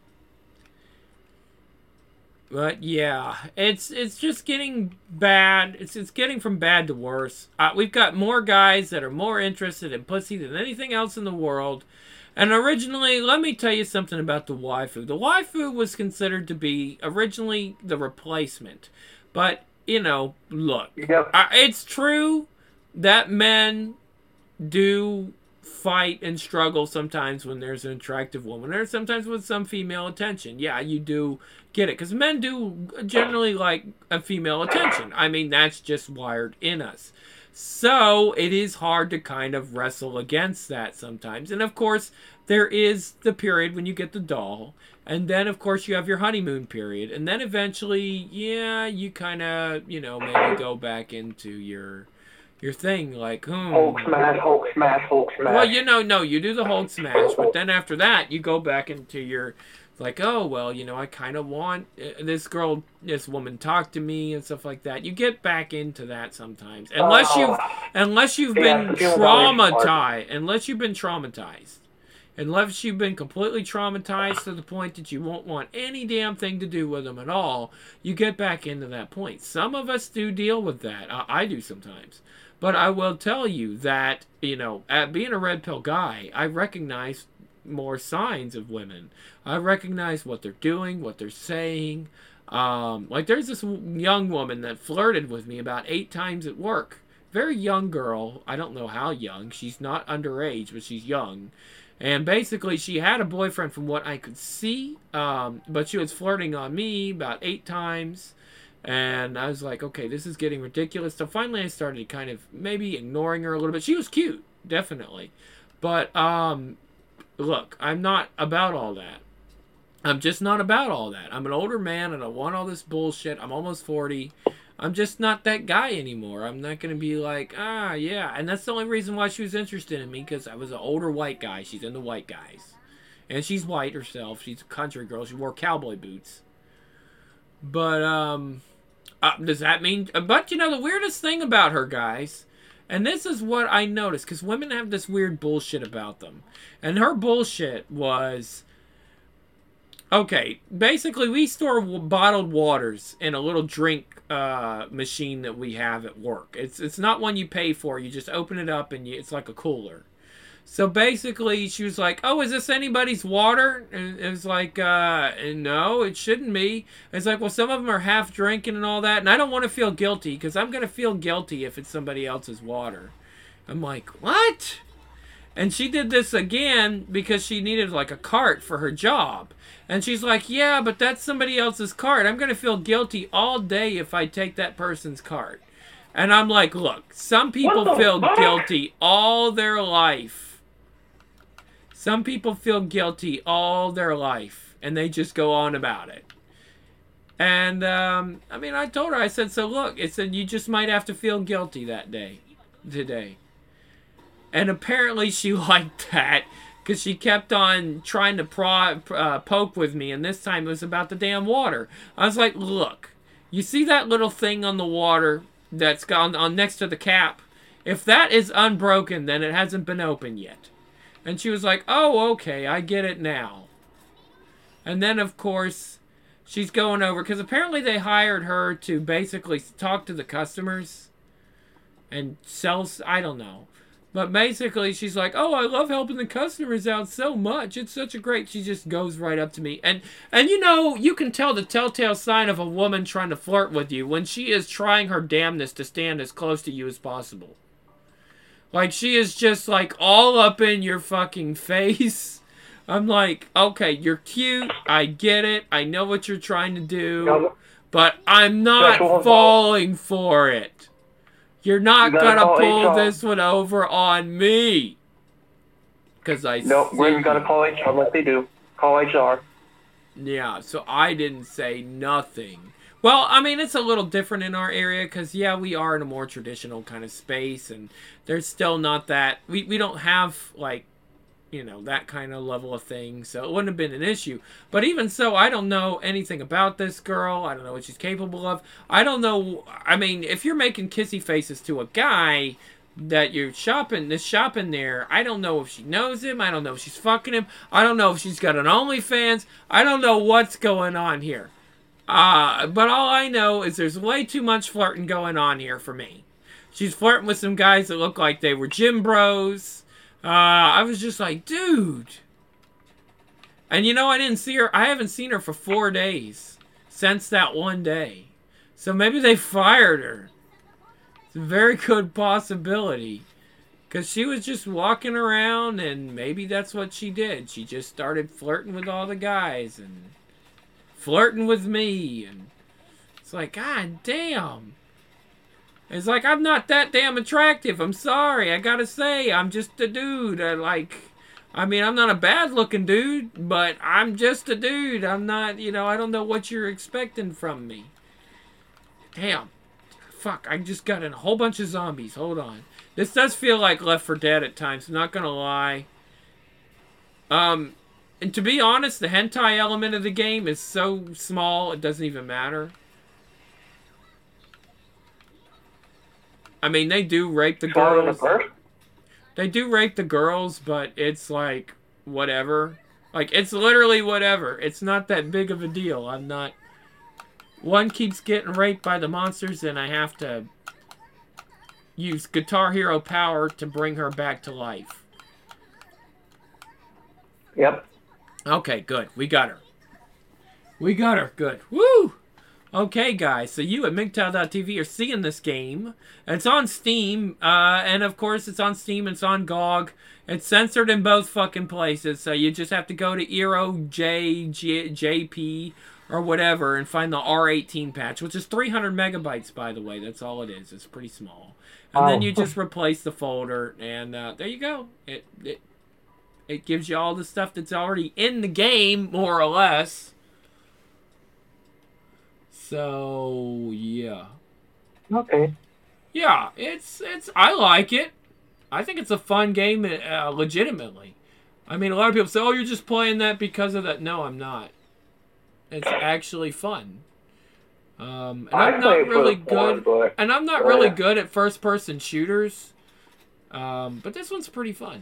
But yeah, it's just getting bad. It's getting from bad to worse. We've got more guys that are more interested in pussy than anything else in the world. And originally, let me tell you something about the waifu. The waifu was considered to be originally the replacement. But you know, look, it's true that men do fight and struggle sometimes when there's an attractive woman, or sometimes with some female attention. Yeah, you do get it, because men do generally like a female attention. I mean, that's just wired in us. So it is hard to kind of wrestle against that sometimes. And of course, there is the period when you get the doll. And then, of course, you have your honeymoon period. And then eventually, yeah, you kind of, you know, maybe go back into your thing. Like, Hulk smash. Well, you know, no, you do the Hulk smash. But then after that, you go back into your, like, oh, well, you know, I kind of want this woman talk to me and stuff like that. You get back into that sometimes. Unless you've been traumatized. Unless you've been completely traumatized to the point that you won't want any damn thing to do with them at all, you get back into that point. Some of us do deal with that. I do sometimes. But I will tell you that, you know, being a red pill guy, I recognize more signs of women. I recognize what they're doing, what they're saying. Like, there's this young woman that flirted with me about 8 times at work. Very young girl. I don't know how young. She's not underage, but she's young. And basically, she had a boyfriend from what I could see, but she was flirting on me about 8 times. And I was like, okay, this is getting ridiculous. So finally, I started kind of maybe ignoring her a little bit. She was cute, definitely. But, look, I'm not about all that. I'm just not about all that. I'm an older man, and I want all this bullshit. I'm almost 40. I'm just not that guy anymore. I'm not going to be like, yeah. And that's the only reason why she was interested in me, because I was an older white guy. She's into white guys. And she's white herself. She's a country girl. She wore cowboy boots. But, does that mean... But, you know, the weirdest thing about her, guys, And this is what I noticed, because women have this weird bullshit about them. And her bullshit was, okay, basically we store bottled waters in a little drink machine that we have at work. It's not one you pay for. You just open it up and it's like a cooler. So basically, she was like, "Oh, is this anybody's water?" And it was like, "No, it shouldn't be." It's like, "Well, some of them are half drinking and all that, and I don't want to feel guilty because I'm gonna feel guilty if it's somebody else's water." I'm like, "What?" And she did this again because she needed like a cart for her job, and she's like, "Yeah, but that's somebody else's cart. I'm gonna feel guilty all day if I take that person's cart." And I'm like, "Look, some people feel guilty all their life." Some people feel guilty all their life, and they just go on about it. And, I mean, I told her, I said, "So look," it said, "you just might have to feel guilty today. And apparently she liked that, because she kept on trying to poke with me, and this time it was about the damn water. I was like, "Look, you see that little thing on the water that's gone on next to the cap? If that is unbroken, then it hasn't been opened yet." And she was like, "Oh, okay, I get it now." And then, of course, she's going over, because apparently they hired her to basically talk to the customers and sell, I don't know. But basically, she's like, "Oh, I love helping the customers out so much. It's such a great..." She just goes right up to me. And you know, you can tell the telltale sign of a woman trying to flirt with you when she is trying her damnedest to stand as close to you as possible. Like, she is just, like, all up in your fucking face. I'm like, "Okay, you're cute. I get it. I know what you're trying to do. But I'm not falling for it. You're not gonna pull this one over on me." Because Nope, we're gonna call HR like they do. Call HR. Yeah, so I didn't say nothing. Well, I mean, it's a little different in our area because, yeah, we are in a more traditional kind of space, and there's still not that... We don't have, like, you know, that kind of level of thing, so it wouldn't have been an issue. But even so, I don't know anything about this girl. I don't know what she's capable of. I don't know... I mean, if you're making kissy faces to a guy that you're shopping there, I don't know if she knows him. I don't know if she's fucking him. I don't know if she's got an OnlyFans. I don't know what's going on here. But all I know is there's way too much flirting going on here for me. She's flirting with some guys that look like they were gym bros. I was just like, dude. And you know, I haven't seen her for 4 days. Since that one day. So maybe they fired her. It's a very good possibility. Because she was just walking around, and maybe that's what she did. She just started flirting with all the guys, and flirting with me, and it's like, God damn. It's like, I'm not that damn attractive. I'm sorry. I gotta say, I'm just a dude. I mean, I'm not a bad looking dude, but I'm just a dude. I'm not, you know, I don't know what you're expecting from me. Damn. Fuck, I just got in a whole bunch of zombies. Hold on. This does feel like Left 4 Dead at times. I'm not gonna lie. And to be honest, the hentai element of the game is so small, it doesn't even matter. I mean, they do rape the girls. They do rape the girls, but it's like, whatever. Like, it's literally whatever. It's not that big of a deal. I'm not... One keeps getting raped by the monsters, and I have to use Guitar Hero power to bring her back to life. Yep. Okay, good. We got her. We got her. Good. Woo! Okay, guys. So you at MGTOW.tv are seeing this game. It's on Steam. And, of course, it's on Steam. It's on GOG. It's censored in both fucking places. So you just have to go to EROJP or whatever and find the R18 patch, which is 300 megabytes, by the way. That's all it is. It's pretty small. And then you just replace the folder. And there you go. It gives you all the stuff that's already in the game, more or less. So, yeah. Okay. Yeah, I like it. I think it's a fun game, legitimately. I mean, a lot of people say, "Oh, you're just playing that because of that." No, I'm not. It's actually fun. And I'm not really good. And I'm not really good at first-person shooters. But this one's pretty fun.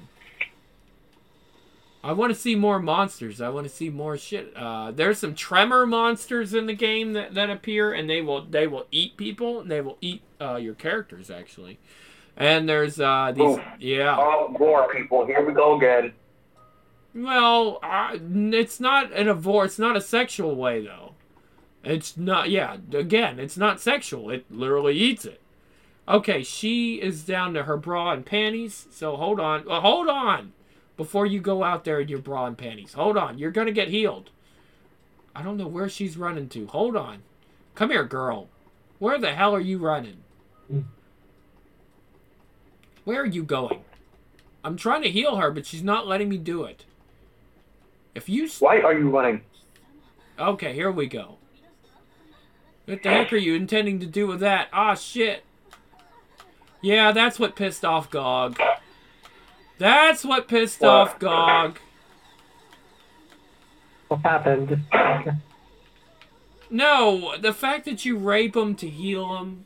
I want to see more monsters. I want to see more shit. There's some tremor monsters in the game that appear, and they will eat people, and they will eat your characters actually. And there's these, yeah. Oh, gore people. Here we go again. Well, it's not it's not a sexual way though. It's not. Yeah, again, it's not sexual. It literally eats it. Okay, she is down to her bra and panties. So hold on. Hold on. Before you go out there in your bra and panties. Hold on. You're going to get healed. I don't know where she's running to. Hold on. Come here, girl. Where the hell are you running? Where are you going? I'm trying to heal her, but she's not letting me do it. If you... Why are you running? Okay, here we go. What the heck are you intending to do with that? Ah, shit. Yeah, that's what pissed off Gog. That's what pissed off Gog. What happened? No, the fact that you rape him to heal him.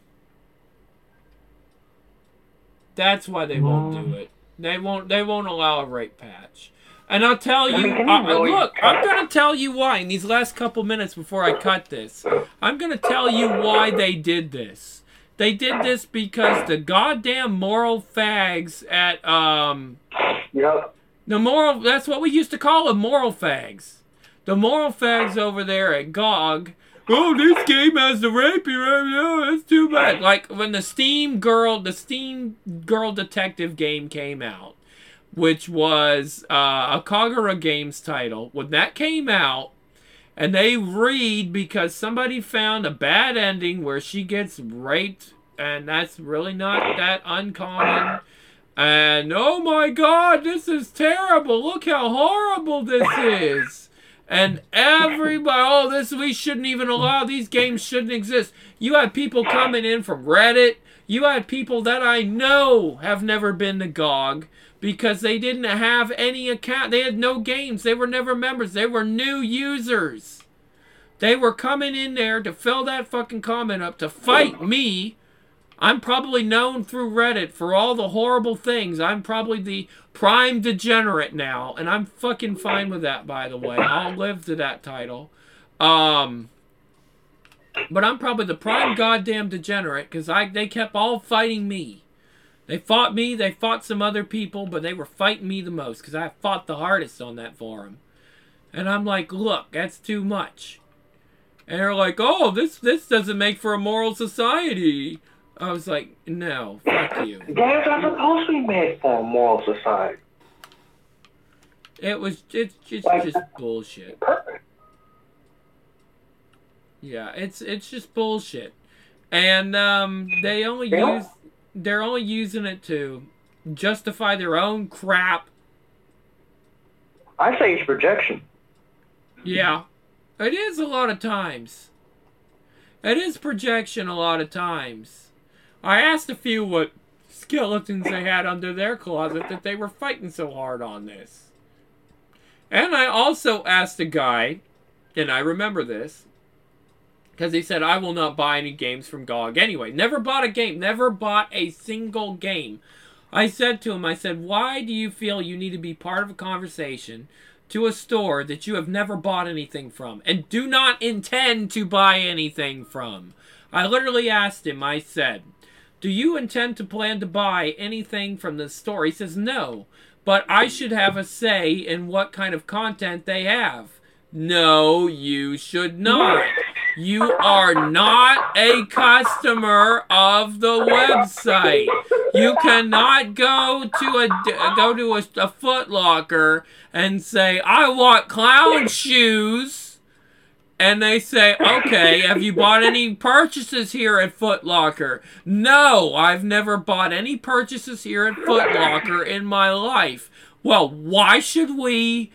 That's why they won't do it. They won't allow a rape patch. And I'll tell you, look, I'm going to tell you why in these last couple minutes before I cut this. I'm going to tell you why they did this. They did this because the goddamn moral fags at, Yep. that's what we used to call them, moral fags. The moral fags over there at GOG, oh, this game has the rapey, oh, that's too bad. Like, when the Steam Girl Detective game came out, which was a Kagura Games title, when that came out, and they read because somebody found a bad ending where she gets raped, and that's really not that uncommon. And, oh my god, this is terrible. Look how horrible this is. And everybody, we shouldn't even allow, these games shouldn't exist. You had people coming in from Reddit. You had people that I know have never been to GOG because they didn't have any account. They had no games. They were never members. They were new users. They were coming in there to fill that fucking comment up to fight me. I'm probably known through Reddit for all the horrible things. I'm probably the prime degenerate now, and I'm fucking fine with that, by the way. I'll live to that title. But I'm probably the prime goddamn degenerate, because they kept all fighting me. They fought me, they fought some other people, but they were fighting me the most, because I fought the hardest on that forum. And I'm like, look, that's too much. And they're like, oh, this doesn't make for a moral society. I was like, no, fuck you. Games are supposed to be made for a moral society. It's just bullshit. Perfect. Yeah, it's just bullshit. And they're only using it to justify their own crap. I say it's projection. Yeah. It is a lot of times. It is projection a lot of times. I asked a few what skeletons they had under their closet that they were fighting so hard on this. And I also asked a guy, and I remember this, because he said, I will not buy any games from GOG anyway. Never bought a game. Never bought a single game. I said to him, why do you feel you need to be part of a conversation to a store that you have never bought anything from and do not intend to buy anything from? I literally asked him, I said, do you intend to plan to buy anything from the store? He says, no, but I should have a say in what kind of content they have. No, you should not. You are not a customer of the website. You cannot go to a Foot Locker and say, I want clown shoes. And they say, okay, have you bought any purchases here at Foot Locker? No, I've never bought any purchases here at Foot Locker in my life. Well, why should we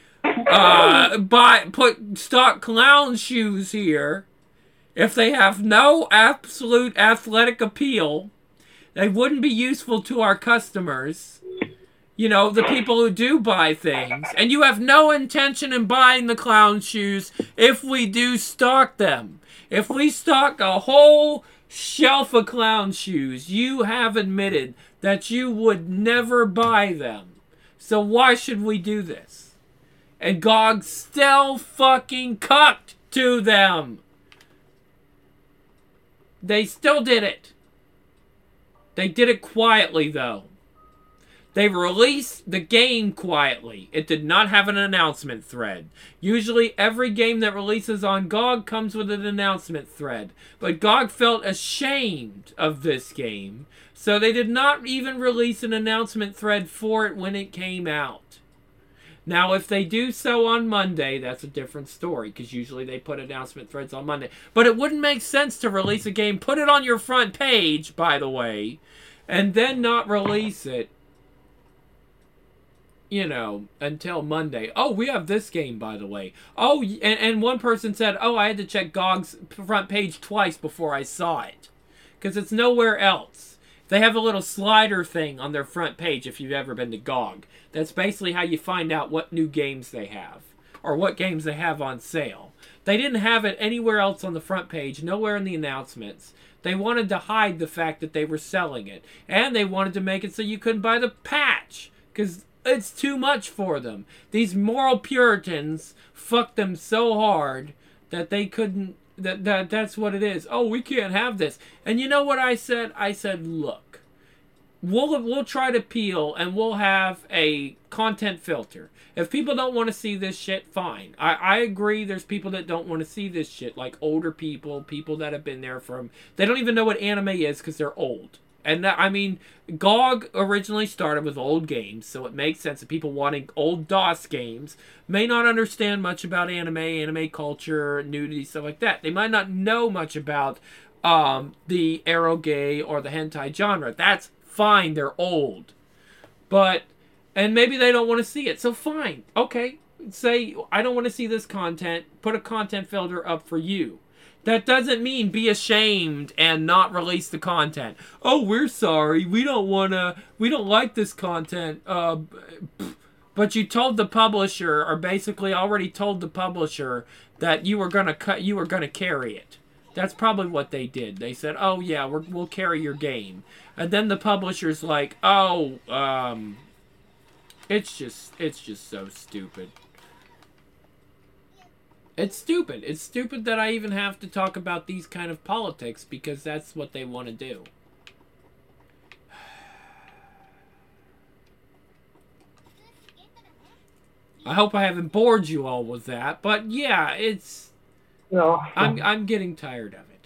put stock clown shoes here if they have no absolute athletic appeal? They wouldn't be useful to our customers. You know, the people who do buy things. And you have no intention in buying the clown shoes if we do stock them. If we stock a whole shelf of clown shoes, you have admitted that you would never buy them. So why should we do this? And GOG still fucking cucked to them. They still did it. They did it quietly, though. They released the game quietly. It did not have an announcement thread. Usually every game that releases on GOG comes with an announcement thread. But GOG felt ashamed of this game, so they did not even release an announcement thread for it when it came out. Now, if they do so on Monday, that's a different story, because usually they put announcement threads on Monday. But it wouldn't make sense to release a game, put it on your front page, by the way, and then not release it, you know, until Monday. Oh, we have this game, by the way. Oh, and one person said, oh, I had to check GOG's front page twice before I saw it, because it's nowhere else. They have a little slider thing on their front page if you've ever been to GOG. That's basically how you find out what new games they have, or what games they have on sale. They didn't have it anywhere else on the front page, nowhere in the announcements. They wanted to hide the fact that they were selling it. And they wanted to make it so you couldn't buy the patch, because it's too much for them. These moral Puritans fucked them so hard that they couldn't, that's what it is. Oh, we can't have this. And you know what I said? I said, look, we'll try to peel, and we'll have a content filter. If people don't want to see this shit, fine. I agree there's people that don't want to see this shit, like older people, people that have been there from, they don't even know what anime is because they're old. And that, I mean, GOG originally started with old games, so it makes sense that people wanting old DOS games may not understand much about anime culture, nudity, stuff like that. They might not know much about the eroge or the hentai genre. That's fine, they're old. But, and maybe they don't want to see it, so fine. Okay, say, I don't want to see this content, put a content filter up for you. That doesn't mean be ashamed and not release the content. Oh, we're sorry. We don't like this content. But you told the publisher, or basically already told the publisher, that you were gonna carry it. That's probably what they did. They said, oh yeah, we'll carry your game. And then the publisher's like, oh, it's just so stupid. It's stupid. It's stupid that I even have to talk about these kind of politics, because that's what they want to do. I hope I haven't bored you all with that, but yeah, it's... No. I'm getting tired of it.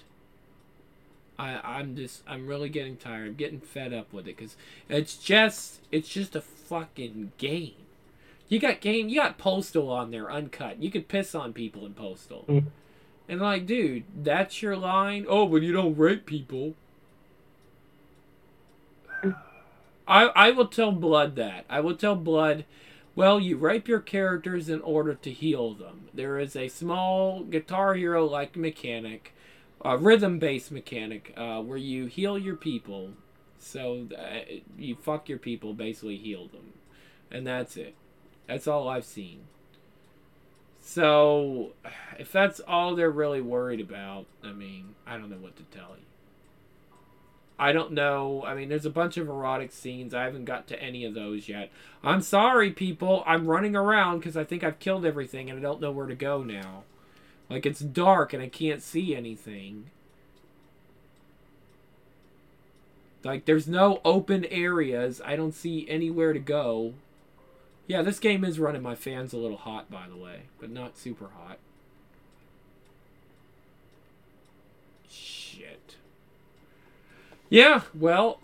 I'm really getting tired. I'm getting fed up with it, because it's just a fucking game. You got Postal on there, uncut. You could piss on people in Postal. Mm. And like, dude, that's your line? Oh, but you don't rape people. I will tell Blood that. I will tell Blood, well, you rape your characters in order to heal them. There is a small Guitar Hero-like mechanic, a rhythm-based mechanic, where you heal your people. So you fuck your people, basically heal them. And that's it. That's all I've seen. So, if that's all they're really worried about, I mean, I don't know what to tell you. I don't know. I mean, there's a bunch of erotic scenes. I haven't got to any of those yet. I'm sorry, people. I'm running around because I think I've killed everything and I don't know where to go now. Like, it's dark and I can't see anything. Like, there's no open areas. I don't see anywhere to go. Yeah, this game is running my fans a little hot, by the way. But not super hot. Shit. Yeah, well,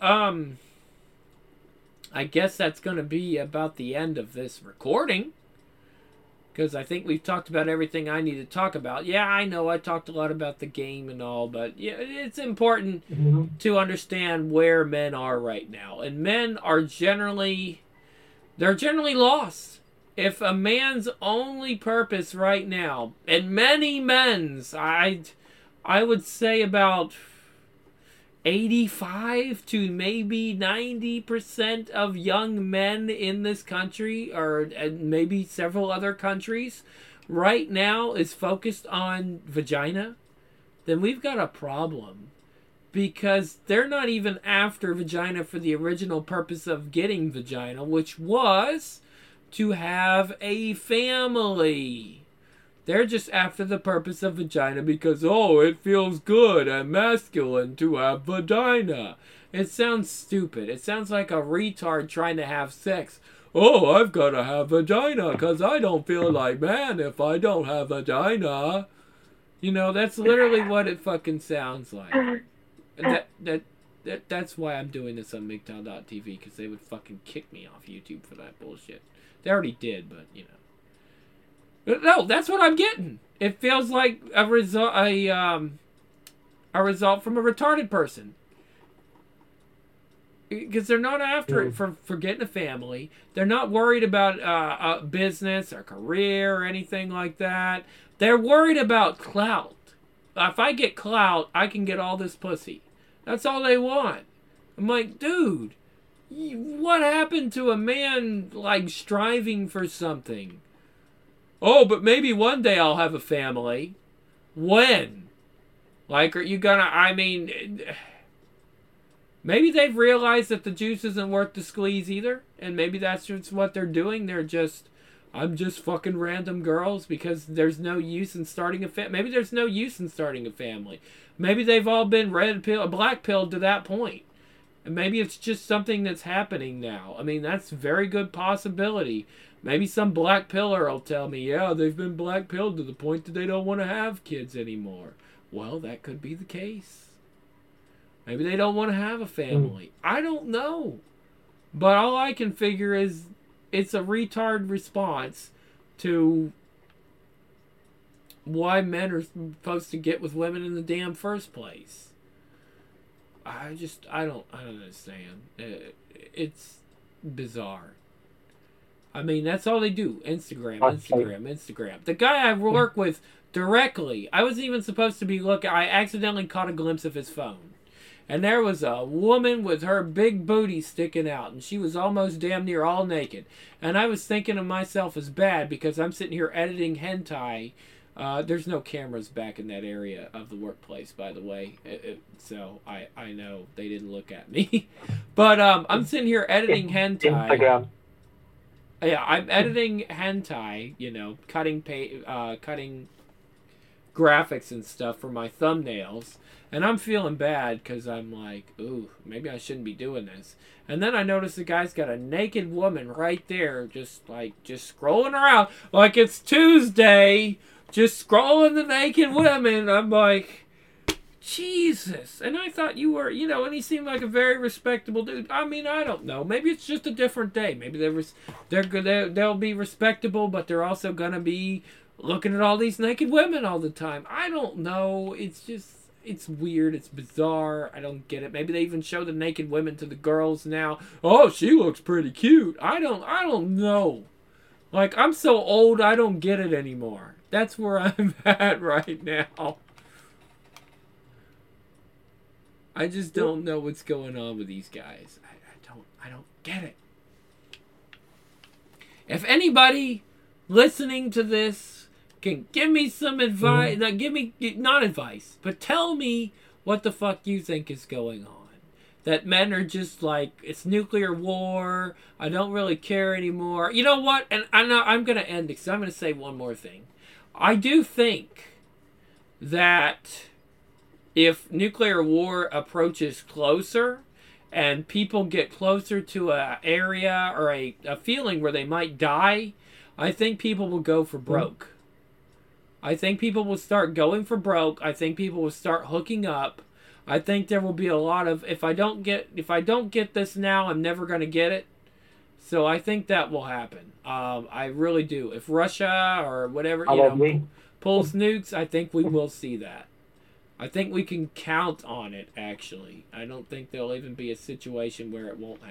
I guess that's going to be about the end of this recording. Because I think we've talked about everything I need to talk about. Yeah, I know I talked a lot about the game and all, but yeah, it's important to understand where men are right now. And men are generally lost. If a man's only purpose right now, and many men's, I would say about 85 to maybe 90% of young men in this country, or maybe several other countries, right now is focused on vagina, then we've got a problem. Because they're not even after vagina for the original purpose of getting vagina, which was to have a family. They're just after the purpose of vagina because, oh, it feels good and masculine to have vagina. It sounds stupid. It sounds like a retard trying to have sex. Oh, I've got to have vagina because I don't feel like man if I don't have vagina. You know, that's literally what it fucking sounds like. That's why I'm doing this on MGTOW.tv, because they would fucking kick me off YouTube for that bullshit. They already did, but you know. No, that's what I'm getting. It feels like a result from a retarded person. Because they're not after it for getting a family. They're not worried about a business or career or anything like that. They're worried about clout. If I get clout, I can get all this pussy. That's all they want. I'm like, dude, what happened to a man, like, striving for something? Oh, but maybe one day I'll have a family. When? Like, are you gonna, I mean, maybe they've realized that the juice isn't worth the squeeze either. And maybe that's just what they're doing. They're just, I'm just fucking random girls because there's no use in starting a family. Maybe there's no use in starting a family. Maybe they've all been black pilled to that point. And maybe it's just something that's happening now. I mean, that's a very good possibility. Maybe some black pillar will tell me, yeah, they've been black pilled to the point that they don't want to have kids anymore. Well, that could be the case. Maybe they don't want to have a family. I don't know. But all I can figure is it's a retard response to why men are supposed to get with women in the damn first place. I don't understand. It's bizarre. I mean, that's all they do. Instagram. The guy I work with directly, I wasn't even supposed to be looking. I accidentally caught a glimpse of his phone. And there was a woman with her big booty sticking out. And she was almost damn near all naked. And I was thinking of myself as bad because I'm sitting here editing hentai. There's no cameras back in that area of the workplace, by the way. So I know they didn't look at me. But I'm sitting here editing hentai. Instagram. Yeah, I'm editing hentai, you know, cutting graphics and stuff for my thumbnails. And I'm feeling bad because I'm like, ooh, maybe I shouldn't be doing this. And then I notice the guy's got a naked woman right there, just scrolling around like it's Tuesday, just scrolling the naked women. I'm like, Jesus. And I thought you were, you know, and he seemed like a very respectable dude. I mean, I don't know. Maybe it's just a different day. Maybe they'll be respectable, but they're also going to be looking at all these naked women all the time. I don't know. It's weird. It's bizarre. I don't get it. Maybe they even show the naked women to the girls now. Oh, she looks pretty cute. I don't know. Like, I'm so old, I don't get it anymore. That's where I'm at right now. I just don't know what's going on with these guys. I don't get it. If anybody listening to this can give me some advice, not advice, but tell me what the fuck you think is going on. That men are just like, it's nuclear war, I don't really care anymore. You know what? And I'm going to end it because I'm going to say one more thing. I do think that if nuclear war approaches closer and people get closer to an area or a feeling where they might die, I think people will go for broke. I think people will start going for broke. I think people will start hooking up. I think there will be a lot of, if I don't get this now, I'm never going to get it. So I think that will happen. I really do. If Russia or whatever, pulls nukes, I think we will see that. I think we can count on it, actually. I don't think there'll even be a situation where it won't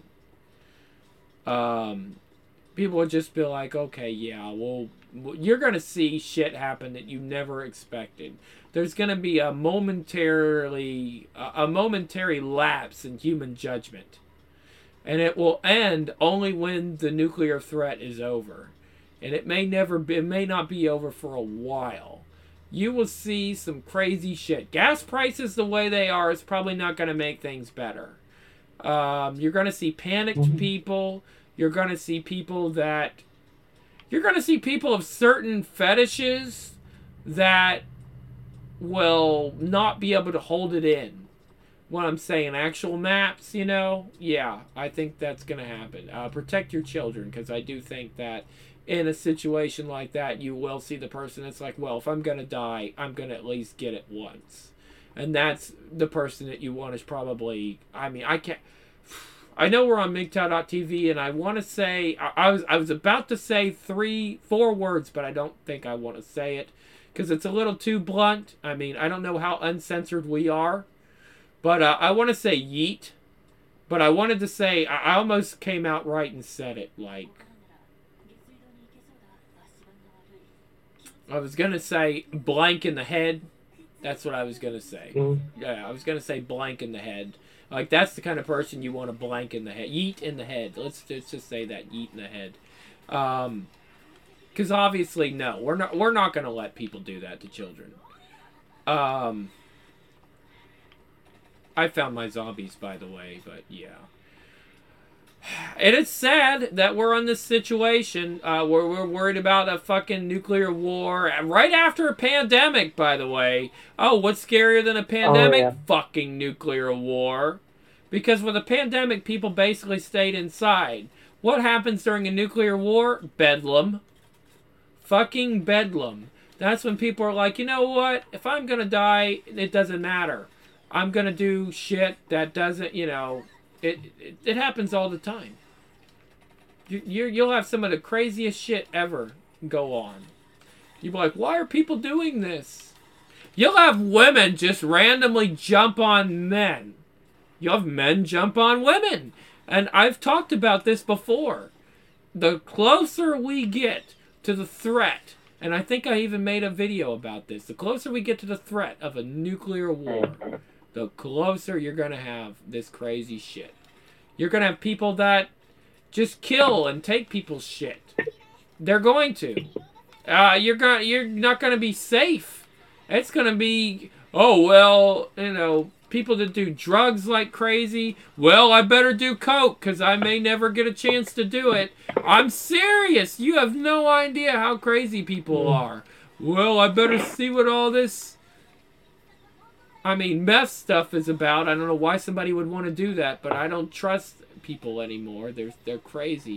happen. People will just be like, okay, yeah, well, you're going to see shit happen that you never expected. There's going to be a momentary lapse in human judgment. And it will end only when the nuclear threat is over. And it may not be over for a while. you will see some crazy shit. Gas prices the way they are is probably not going to make things better. You're going to see panicked people. You're going to see people that... You're going to see people of certain fetishes that will not be able to hold it in. What I'm saying, actual maps, you know? Yeah, I think that's going to happen. Protect your children, because I do think that in a situation like that, you will see the person that's like, well, if I'm going to die, I'm going to at least get it once. And that's the person that you want is probably... I mean, I can't... I know we're on MGTOW.tv, and I want to say... I was about to say 4 words, but I don't think I want to say it, because it's a little too blunt. I mean, I don't know how uncensored we are. But I want to say yeet. But I wanted to say... I almost came out right and said it, like... I was going to say blank in the head. That's what I was going to say. Yeah, I was going to say blank in the head. Like, that's the kind of person you want to blank in the head. Yeet in the head. Let's just say that. Yeet in the head. Because obviously, no. We're not going to let people do that to children. I found my zombies, by the way, but yeah. It is sad that we're in this situation where we're worried about a fucking nuclear war right after a pandemic, by the way. Oh, what's scarier than a pandemic? Oh, yeah. Fucking nuclear war. Because with a pandemic, people basically stayed inside. What happens during a nuclear war? Bedlam. Fucking bedlam. That's when people are like, you know what? If I'm gonna die, it doesn't matter. I'm gonna do shit that doesn't, you know... It happens all the time. You'll have some of the craziest shit ever go on. You'll be like, why are people doing this? You'll have women just randomly jump on men. You'll have men jump on women. And I've talked about this before. The closer we get to the threat, and I think I even made a video about this, the closer we get to the threat of a nuclear war, the closer you're going to have this crazy shit. You're going to have people that just kill and take people's shit. They're going to. You're not going to be safe. It's going to be, oh, well, you know, people that do drugs like crazy. Well, I better do coke because I may never get a chance to do it. I'm serious. You have no idea how crazy people are. Well, I better see what all this... I mean, meth stuff is about. I don't know why somebody would want to do that, but I don't trust people anymore. They're crazy.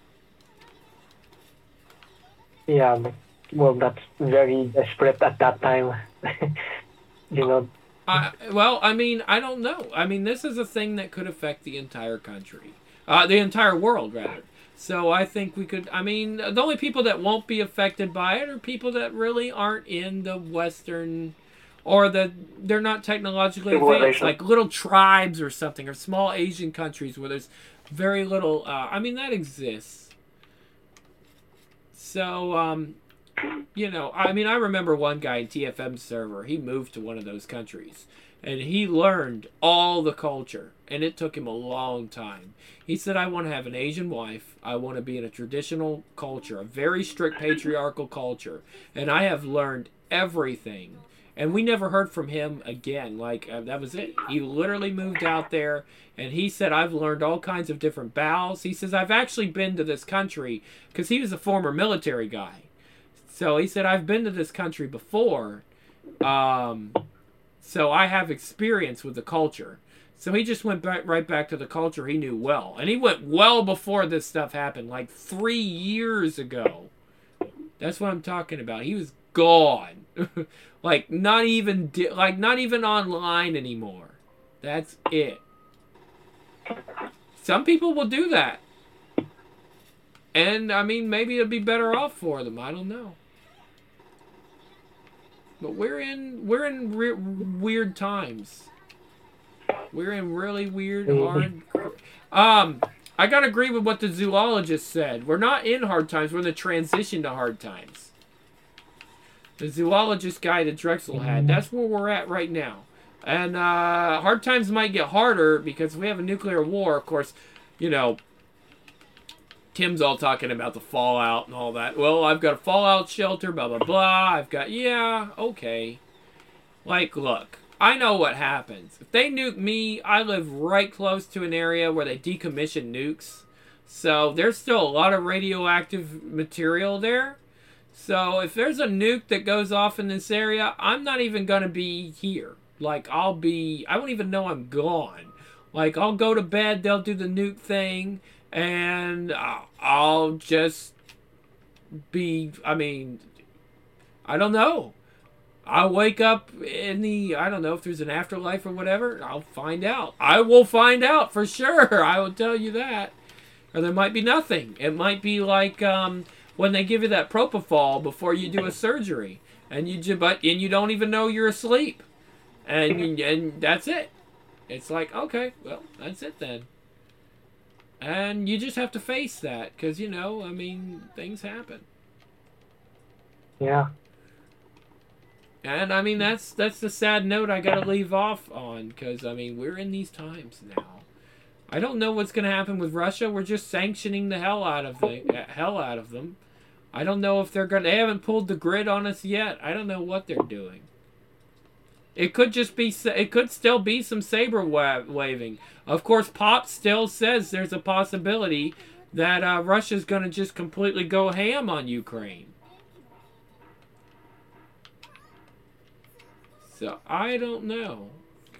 Yeah, well, that's very desperate at that time. You know. Well, I mean, I don't know. I mean, this is a thing that could affect the entire country. The entire world, rather. So I think we could... I mean, the only people that won't be affected by it are people that really aren't in the Western... Or they're not technologically advanced, like little tribes or something, or small Asian countries where there's very little... I mean, that exists. So, you know, I mean, I remember one guy in TFM server, he moved to one of those countries. And he learned all the culture. And it took him a long time. He said, I want to have an Asian wife. I want to be in a traditional culture, a very strict patriarchal culture. And I have learned everything. And we never heard from him again. Like, that was it. He literally moved out there, and he said, I've learned all kinds of different bows. He says, I've actually been to this country, because he was a former military guy. So he said, I've been to this country before, so I have experience with the culture. So he just went right back to the culture he knew well. And he went well before this stuff happened, like 3 years ago. That's what I'm talking about. He was gone. Like not even online anymore. That's it. Some people will do that. And I mean, maybe it'd be better off for them. I don't know. But we're in weird times. We're in really weird, hard... I gotta agree with what the zoologist said. We're not in hard times. We're in the transition to hard times. The zoologist guy that Drexel had. That's where we're at right now. And hard times might get harder because we have a nuclear war. Of course, you know, Tim's all talking about the fallout and all that. Well, I've got a fallout shelter, blah, blah, blah. I've got, yeah, okay. Like, look, I know what happens. If they nuke me, I live right close to an area where they decommission nukes. So there's still a lot of radioactive material there. So if there's a nuke that goes off in this area, I'm not even going to be here. Like, I won't even know I'm gone. Like, I'll go to bed, they'll do the nuke thing, and I'll just be, I mean, I don't know. I'll wake up in the, I don't know if there's an afterlife or whatever. I'll find out. I will find out for sure. I will tell you that. Or there might be nothing. It might be like when they give you that propofol before you do a surgery, and you don't even know you're asleep, and that's it. It's like, okay, well, that's it then. And you just have to face that, because, you know, I mean, things happen. Yeah. And, I mean, that's the sad note I gotta leave off on, because, I mean, we're in these times now. I don't know what's gonna happen with Russia. We're just sanctioning the hell out of them. I don't know if they haven't pulled the grid on us yet. I don't know what they're doing. It could still be some saber waving. Of course, Pop still says there's a possibility that Russia's going to just completely go ham on Ukraine. So, I don't know.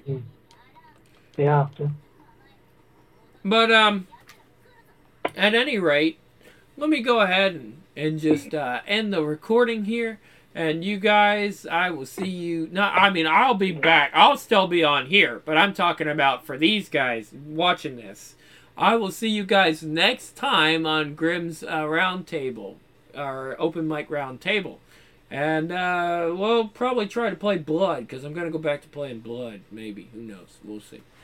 Yeah. But, at any rate, let me go ahead and just end the recording here. And you guys, I will see you. No, I mean, I'll be back. I'll still be on here. But I'm talking about for these guys watching this. I will see you guys next time on Grimm's Roundtable. Or Open Mic Roundtable. And we'll probably try to play Blood. Because I'm going to go back to playing Blood. Maybe. Who knows? We'll see.